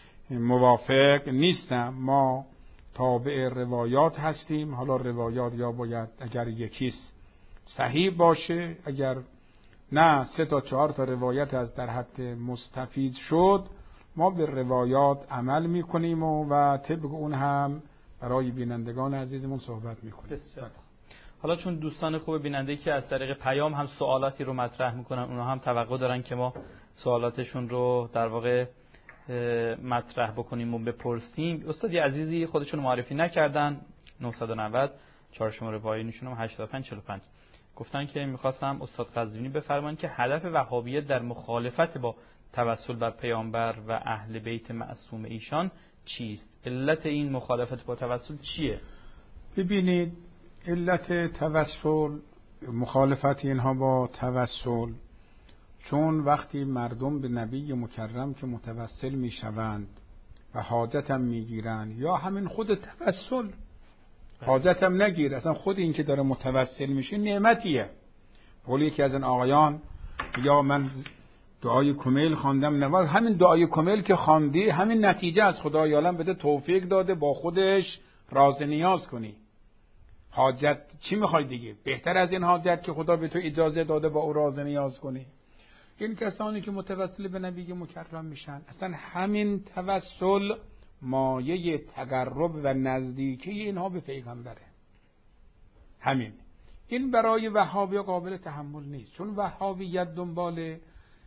موافق نیستم. ما تابع روایات هستیم. حالا روایات یا باید اگر یکیست صحیح باشه، اگر نه سه تا چهار تا روایت از در حد مستفید شد، ما به روایات عمل میکنیم و, و طبق اون هم برای بینندگان عزیزمون صحبت میکنیم. حالا چون دوستان خوب بیننده که از طریق پیام هم سوالاتی رو مطرح میکنن، اونا هم توقع دارن که ما سوالاتشون رو در واقع مطرح بکنیم و بپرسیم. استادی عزیزی خودشون معرفی نکردن، نه نه صفر چهار شماره پایینشون هم هشتاد و پنج چهل و پنج، گفتن که میخواستم استاد قزوینی بفرمایند که هدف وهابیت در مخالفت با توسل بر پیامبر و اهل بیت معصوم ایشان چیست؟ علت این مخالفت با توسل چیه؟ ببینید، علت توسل، مخالفت اینها با توسل، چون وقتی مردم به نبی مکرم که متوسل میشوند و حاجتم میگیرند، یا همین خود توسل حاجتم نگیر، اصلا خود این که داره متوسل میشه نعمتیه. قول یکی از این آقایان، یا من دعای کمیل خواندم، نواز همین دعای کمیل که خواندی همین نتیجه از خدای عالم بده توفیق داده با خودش راز نیاز کنی. حاجت چی میخوای دیگه؟ بهتر از این حاجت که خدا به تو اجازه داده با او راز نیاز کنی. این کسانی که متوسل به نبی مکرم میشن، اصلا همین توسل مایه تقرب و نزدیکی اینها به پیغمبره. همین این برای وهابی قابل تحمل نیست، چون وهابیت دنبال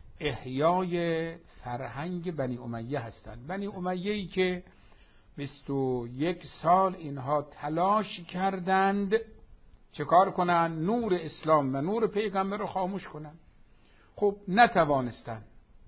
احیای فرهنگ بنی امیه هستند. بنی امیه‌ای که بیست و یک سال اینها تلاش کردند چه کار کنن؟ نور اسلام و نور پیغمبر رو خاموش کنن. خب نتوانستن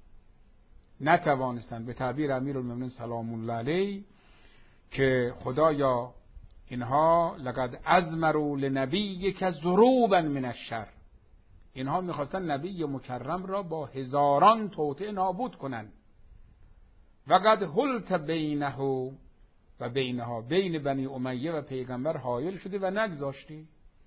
نتوانستن به تعبیر امیرالمومنین سلام الله علیه که خدایا اینها لقد ازمروا لنبیک ضروبا من الشر، اینها میخواستن نبی مکرم را با هزاران توطئه نابود کنن. و قد حلت بینه و بینها، بین بنی امیه و پیغمبر حایل شده و نگذاشتی،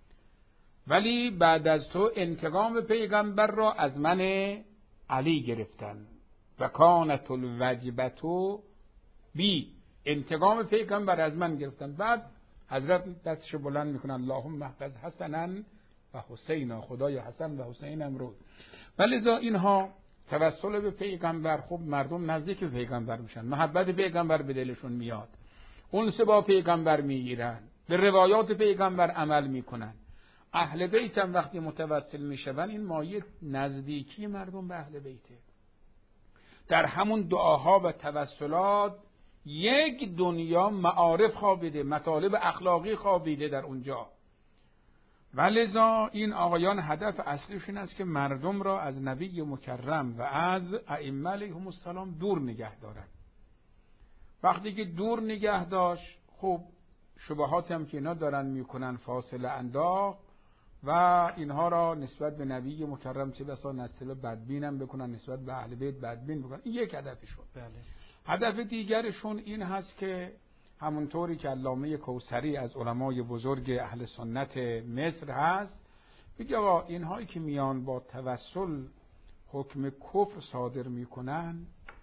ولی بعد از تو انتقام پیغمبر را از من علی گرفتن و کانت الوجبتو بی، انتقام پیغمبر از من گرفتن. بعد حضرت دستش بلند میکنن اللهم احفظ حسنا و حسین، خدای حسن و حسینم رو. ولذا اینها توسل به پیغمبر، خب مردم نزدیک به پیغمبر میشن، محبت پیغمبر به دلشون میاد، انس با پیغمبر میگیرن، به روایات پیغمبر عمل میکنن. اهل بیت هم وقتی متوسل میشون این مایه نزدیکی مردم به اهل بیته. در همون دعاها و توسلات یک دنیا معارف خوابیده، مطالب اخلاقی خوابیده در اونجا. ولذا این آقایان هدف اصلیشون است که مردم را از نبی مکرم و از ائمه علیهم السلام دور نگه دارن. وقتی که دور نگه داشت، خب شبهات هم که اینا دارن میکنن فاصله انداخت و اینها را نسبت به نبی مکرم چه بسا نسل بدبین هم بکنن، نسبت به اهل بیت بدبین بکنن. این یک هدفشون. بله. هدف دیگرشون این هست که همونطوری که علامه کوثری از علمای بزرگ اهل سنت مصر هست، میگه آقا اینهایی که میان با توسل حکم کفر صادر میکنن،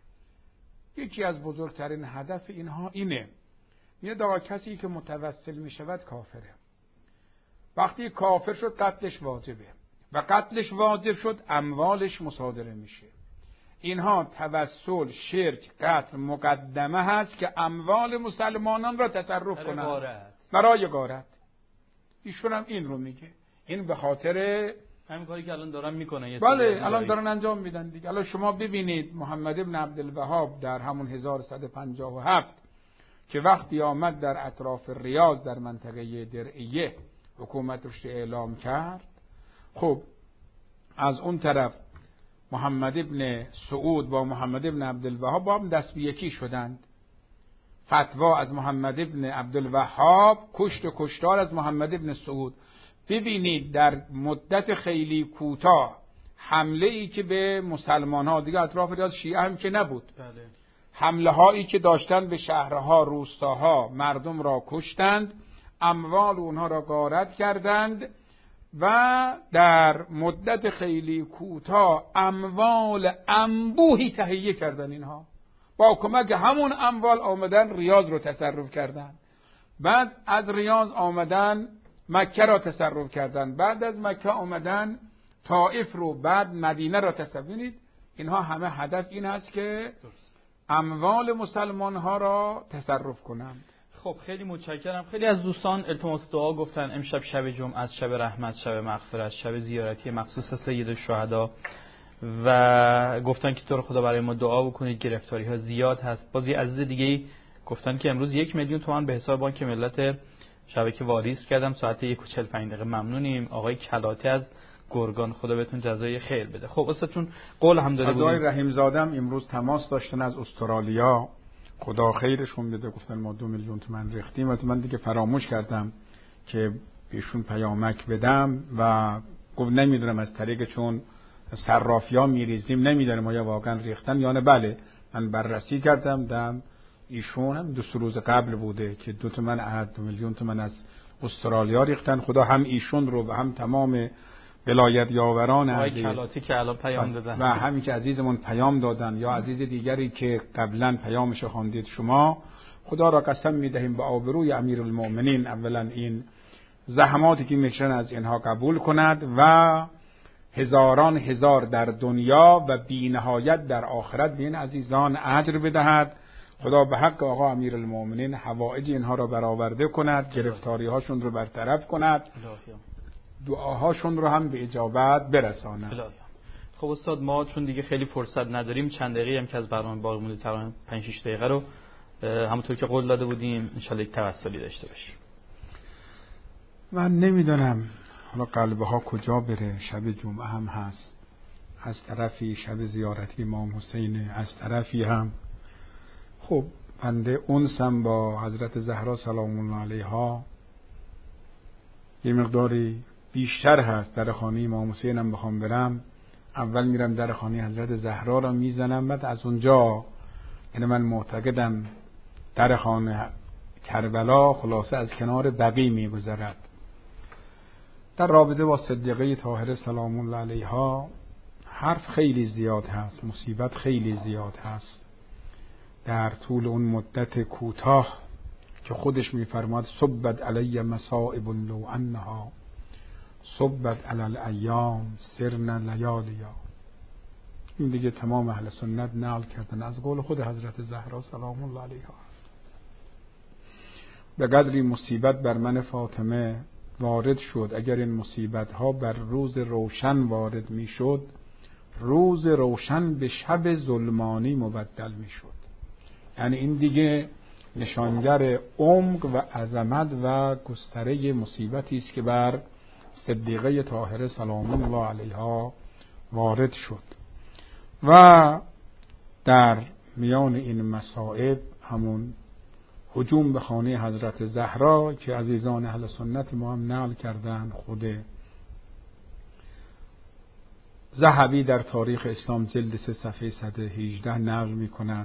یکی از بزرگترین هدف اینها اینه، میگه آقا کسی که متوسل میشود کافره. وقتی کافر شد قتلش واجبه و قتلش واجب شد اموالش مصادره میشه. اینها توسل، شرک، قتل مقدمه هست که اموال مسلمانان را تصرف کنند برای غارت. ایشون هم این رو میگه. این به خاطر همین کاری که الان دارن میکنن. بله الان دارن انجام میدن دیگه. الان شما ببینید محمد ابن عبدالوهاب در همون هزار و صد و پنجاه و هفت که وقتی آمد در اطراف ریاض در منطقه درعیه حکومت رشد اعلام کرد، خب از اون طرف محمد ابن سعود با محمد ابن عبدالوهاب با هم دست به یکی شدند. فتوا از محمد ابن عبدالوهاب، کشت و کشتار از محمد ابن سعود. ببینید در مدت خیلی کوتاه حمله ای که به مسلمان ها، دیگه اطراف ریاض شیعه هم که نبود، بله. حمله هایی که داشتن به شهرها، روستاها، مردم را کشتند، اموال اونها را غارت کردند و در مدت خیلی کوتاه اموال انبوهی تهیه کردن. اینها با کمک همون اموال آمدن ریاض رو تصرف کردن، بعد از ریاض آمدن مکه را تصرف کردن، بعد از مکه آمدن طائف رو، بعد مدینه را تصرف. کنید اینها همه هدف این است که اموال مسلمان ها را تصرف کنند. خب خیلی متشکرم. خیلی از دوستان التماس دعا گفتن امشب شب جمعه است، شب رحمت، شب مغفرت، شب زیارتی مخصوص سید الشهدا و گفتن که تو رو خدا برای ما دعا بکنید، گرفتاری ها زیاد هست. بازی عزیز دیگه گفتن که امروز یک میلیون تومان به حساب بانک ملت شبکه واریز کردم ساعت یک و چهل و پنج دقیقه. ممنونیم. آقای کلاتی از گرگان، خدا بهتون جزای خیر بده. خب استادتون قول هم داده بودید. آقای رحیم زادم امروز تماس داشتن از استرالیا، خدا خیرشون بده، گفتن ما دو میلیون تومان ریختیم و من دیگه فراموش کردم که بهشون پیامک بدم و گفت نمیدونم از طریق چون صرافی‌ها میریزیم نمیدونم آیا واقعا ریختن یا نه. بله من بررسی کردم، دم ایشون هم دو سه روز قبل بوده که دو تومن عهد دو میلیون تومن از استرالیا ریختن. خدا هم ایشون رو و هم تمام ولایت یاوران عزیز کلاتی که الان پیام دادن و همین که عزیزمون پیام دادن یا عزیز دیگری که قبلا پیامش خواندید شما، خدا را قسم میدهیم به آبروی امیرالمؤمنین اولا این زحماتی که میکشن از اینها قبول کند و هزاران هزار در دنیا و بی‌نهایت در آخرت به این عزیزان اجر بدهد. خدا به حق آقا امیرالمؤمنین حوائج اینها را برآورده کند، گرفتاری هاشون رو برطرف کند، دعاهاشون رو هم به اجابت برساند. خب استاد ما چون دیگه خیلی فرصت نداریم، چند دقیقه هم که از برنامه باقی مونده، تقریبا پنج شش دقیقه رو همونطور که قول داده بودیم ان شاءالله یک توسلی داشته باشیم. من نمیدونم حالا قلبه ها کجا بره. شب جمعه هم هست، از طرفی شب زیارتی امام حسین، از طرفی هم خب بنده انسم با حضرت زهرا سلام الله علیها یه مقداری بیشتر هست. در خانه امام حسین هم بخوام برم، اول میرم در خانه حضرت زهرا را میزنم، بعد از اونجا، یعنی من معتقدم در خانه کربلا خلاصه از کنار بقیع میگذرد. در رابطه با صدیقه طاهره سلام الله علیها حرف خیلی زیاد هست، مصیبت خیلی زیاد هست. در طول اون مدت کوتاه که خودش میفرماد صبت علی مصائب لو انها صبت علی الایام سرنا لیالیا. این دیگه تمام اهل سنت نقل کردن از قول خود حضرت زهرا سلام الله علیها. به قدری مصیبت بر من فاطمه وارد شد، اگر این مصیبت ها بر روز روشن وارد می شد، روز روشن به شب ظلمانی مبدل می شد. یعنی این دیگه نشانگر عمق و عظمت و گستره مصیبتی است که بر صدیقه طاهره سلام الله علیها وارد شد. و در میان این مصائب همون هجوم به خانه حضرت زهرا که عزیزان اهل سنت ما هم نقل کردن، خود ذهبی در تاریخ اسلام جلد سه صفحه صد و هجده نقل می کند،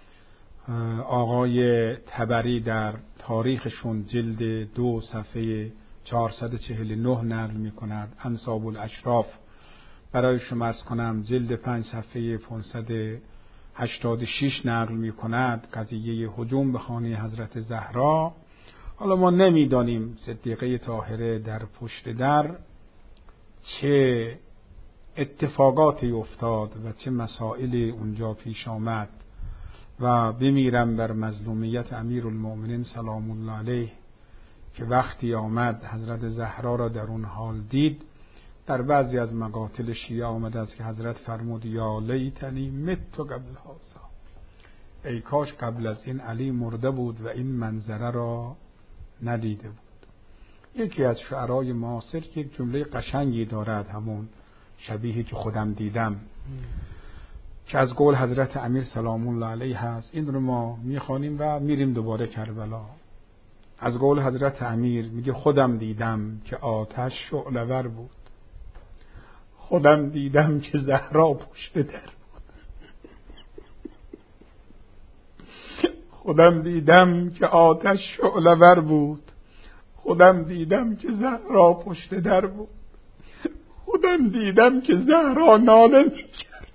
آقای طبری در تاریخشون جلد دو صفحه چهارصد و چهل و نه نقل می کند، انساب الاشراف برای شما عرض کنم جلد پنج صفحه پانصد و هشتاد و شش نقل می کند قضیه هجوم به خانه حضرت زهرا. حالا ما نمیدانیم صدیقه طاهره در پشت در چه اتفاقاتی افتاد و چه مسائلی اونجا پیش آمد و بمیرم بر مظلومیت امیرالمؤمنین سلام الله علیه که وقتی آمد حضرت زهرا را در اون حال دید. در بعضی از مقاتل شیعه آمده است که حضرت فرمود یا لیتنی مت قبل هذا، ای کاش قبل از این علی مرده بود و این منظره را ندیده بود. یکی از شعرای معاصر که یک جمله قشنگی دارد، همون شبیهی که خودم دیدم که از قول حضرت امیر سلام الله علیه هست، این رو ما میخوانیم و میریم دوباره کربلا. از قول حضرت امیر میگه خودم دیدم که آتش شعله‌ور بود، خودم دیدم که زهرا پشت در بود، خودم دیدم که آتش شعله‌ور بود، خودم دیدم که زهرا پشت در بود، خودم دیدم که زهرا ناله میکرد،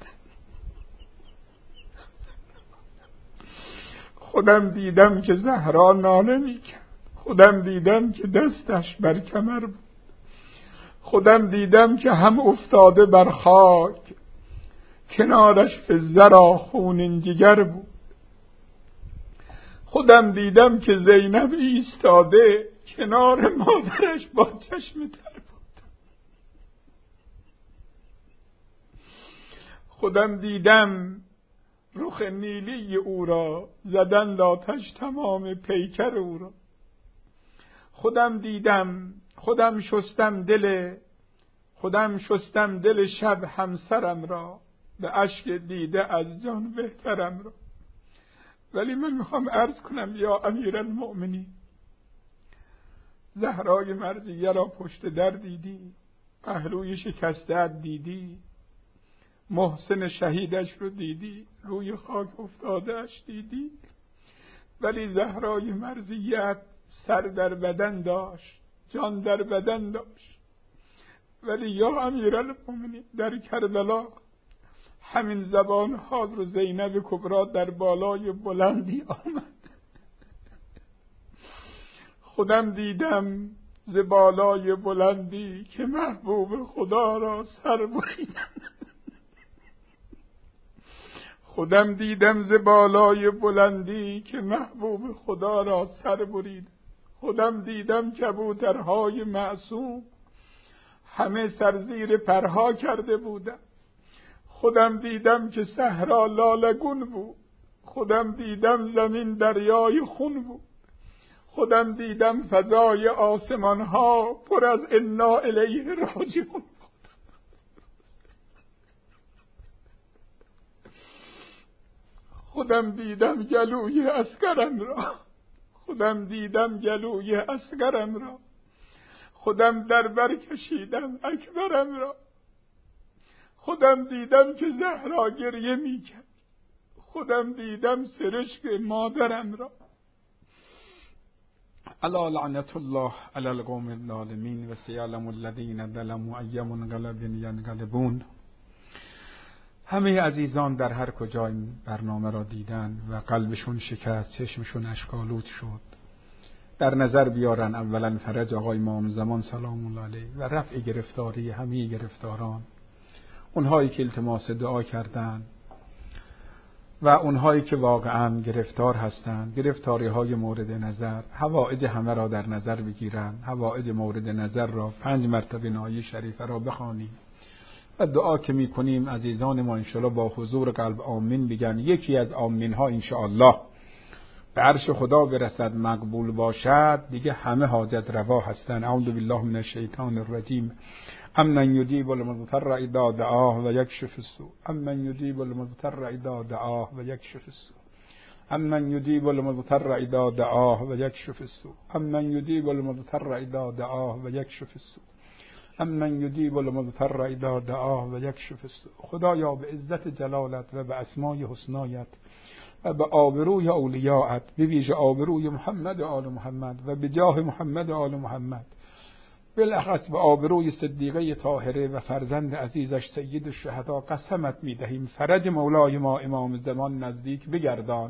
خودم دیدم که زهرا ناله میکرد، خودم دیدم که دستش بر کمر بود، خودم دیدم که هم افتاده بر خاک کنارش فزرا خونین جگر بود، خودم دیدم که زینب ایستاده کنار مادرش با چشم تر بود، خودم دیدم رخ نیلی او را زدند آتش تمام پیکر او را، خودم دیدم خودم شستم دل خودم شستم دل شب همسرم را، به اشک دیده از جان بهترم را. ولی من میخوام عرض کنم یا امیرالمؤمنین، زهرای مرضیه را پشت در دیدی، پهلوی شکسته دیدی، محسن شهیدش رو دیدی، روی خاک افتادهش دیدی، ولی زهرای مرضیت سر در بدن داشت، جان در بدن داشت. ولی یا امیرالمؤمنین در کربلا همین زبان حال رو زینب کبرا در بالای بلندی آمد. خودم دیدم ز بالای بلندی که محبوب خدا را سر بریدن. خودم دیدم ز بالای بلندی که محبوب خدا را سر برید. خودم دیدم کبوترهای معصوم همه سر زیر پرها کرده بودند. خودم دیدم که صحرا لالگون بود. خودم دیدم زمین دریای خون بود. خودم دیدم فضای آسمان ها پر از انا الیه راجعون بود. خودم دیدم گلوی اصغرم را. خودم دیدم گلوی اصغرم را. خودم در بر کشیدم اکبرم را. خودم دیدم که زهرا گریه میکرد. خودم دیدم سرشک مادرم را. الا لعنت الله علی القوم الظالمین و سیعلم الذین ظلموا ای منقلب ینقلبون. همه عزیزان در هر کجا این برنامه را دیدن و قلبشون شکست، چشمشون اشک‌آلود شد، در نظر بیارن. اولا فرج آقای امام زمان سلام الله علیه و رفع گرفتاری همه گرفتاران، اونهایی که التماس دعا کردند و اونهایی که واقعا گرفتار هستند، گرفتاری های مورد نظر، حوائج همه را در نظر بگیرند، حوائج مورد نظر را پنج مرتبه نایی شریفه را بخوانیم و دعا که میکنیم عزیزان ما انشاءالله با حضور قلب آمین بگن. یکی از آمین ها انشاءالله به عرش خدا برسد، مقبول باشد، دیگه همه حاجت روا هستند. اعوذ بالله من الشیطان الرجیم. امن یجیب المضطر اذا دعاه و یکشف السوء، امن یجیب المضطر اذا دعاه و یکشف السوء، امن یجیب المضطر اذا دعاه و یکشف السوء، امن یجیب المضطر اذا دعاه و یکشف السوء، امن یجیب المضطر اذا دعاه و یکشف السوء. خدایا به عزت جلالت و به اسمای حسنایت و به آبروی اولیاءت، به ویژه آبروی محمد آل محمد و به جاه محمد آل محمد، بالاخص به آبروی صدیقه طاهره و فرزند عزیزش سید الشهدا قسمت میدهیم فرج مولای ما امام زمان نزدیک بگردان،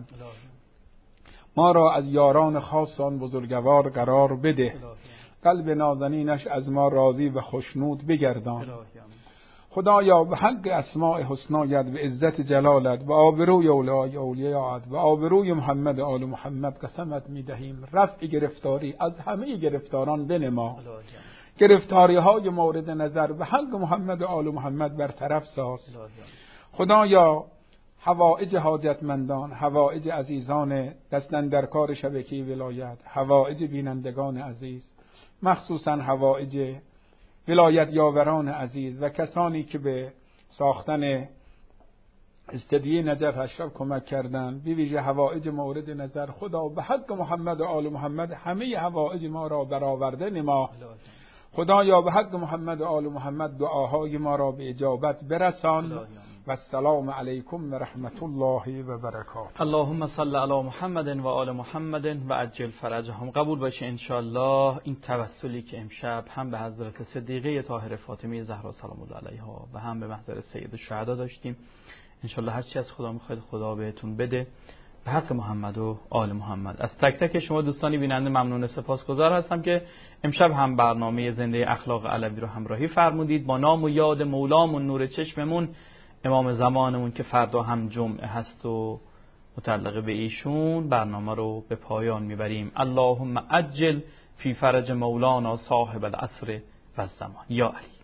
ما را از یاران خاصان بزرگوار قرار بده، قلب نازنینش از ما راضی و خوشنود بگردان. خدایا به حق اسماء حسنایت به عزت جلالت، به آبروی اولای اولیاءت و آبروی محمد آل محمد قسمت میدهیم رفع گرفتاری از همه گرفتاران بنما، گرفتاری های مورد نظر به حق محمد آل محمد برطرف ساز. خدایا حوائج حاجتمندان، حوائج عزیزان دستن در کار شبکه ولایت، حوائج بینندگان عزیز، مخصوصا حوائج ولایت یاوران عزیز و کسانی که به ساختن استدیه نجف اشرف کمک کردند، به ویژه حوائج مورد نظر، خدا به حق محمد و آل محمد همه حوائج ما را برآورده نما. خدایا به حق محمد و آل محمد دعاهای ما را به اجابت برسان. و السلام علیکم و رحمت الله و برکاته. اللهم صل علی محمد و آل محمد و عجل فرجهم. قبول باشه انشاءالله این توسلی که امشب هم به حضرت صدیقه طاهره فاطمه زهرا سلام الله علیها و هم به محضر سید الشهدا داشتیم. انشاءالله هر چی از خدا میخواید خدا بهتون بده به حق محمد و آل محمد. از تک تک شما دوستانی بیننده ممنون سپاسگزار هستم که امشب هم برنامه زنده اخلاق علوی رو همراهی فرمودید. با نام و یاد مولامون نور چشممون امام زمانمون که فردا هم جمعه هست و متعلق به ایشون برنامه رو به پایان میبریم. اللهم عجل فی فرج مولانا صاحب العصر و الزمان. یا علی.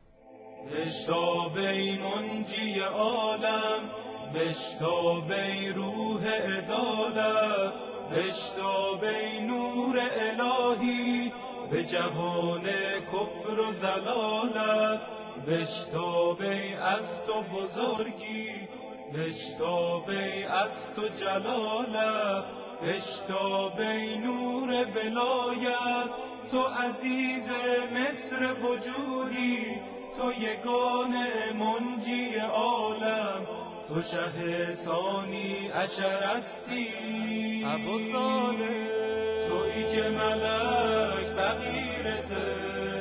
بشتابی منجی عالم، بشتابی روح عدالت، بشتابی نور الهی به جهان کفر و زلالت، بشتابی از تو بزرگی، بشتابی از تو جلالت، بشتابی نور ولایت، تو عزیز مصر وجودی، تو یگانه منجی عالم، تو شه ثانی عشرستی ابو صالح، تویی که ملک فقیرته،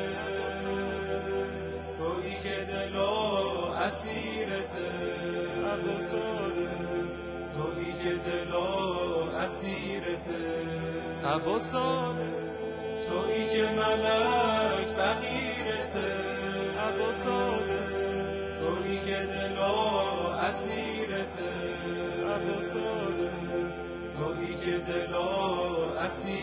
تویی که دلا اسیرته ابو صالح، تویی که دلا اسیرته ابو صالح، تویی که ملک فقیرته ابو صالح، تویی که دلا اسیرته ابو صالح، تویی که دلا اسیرته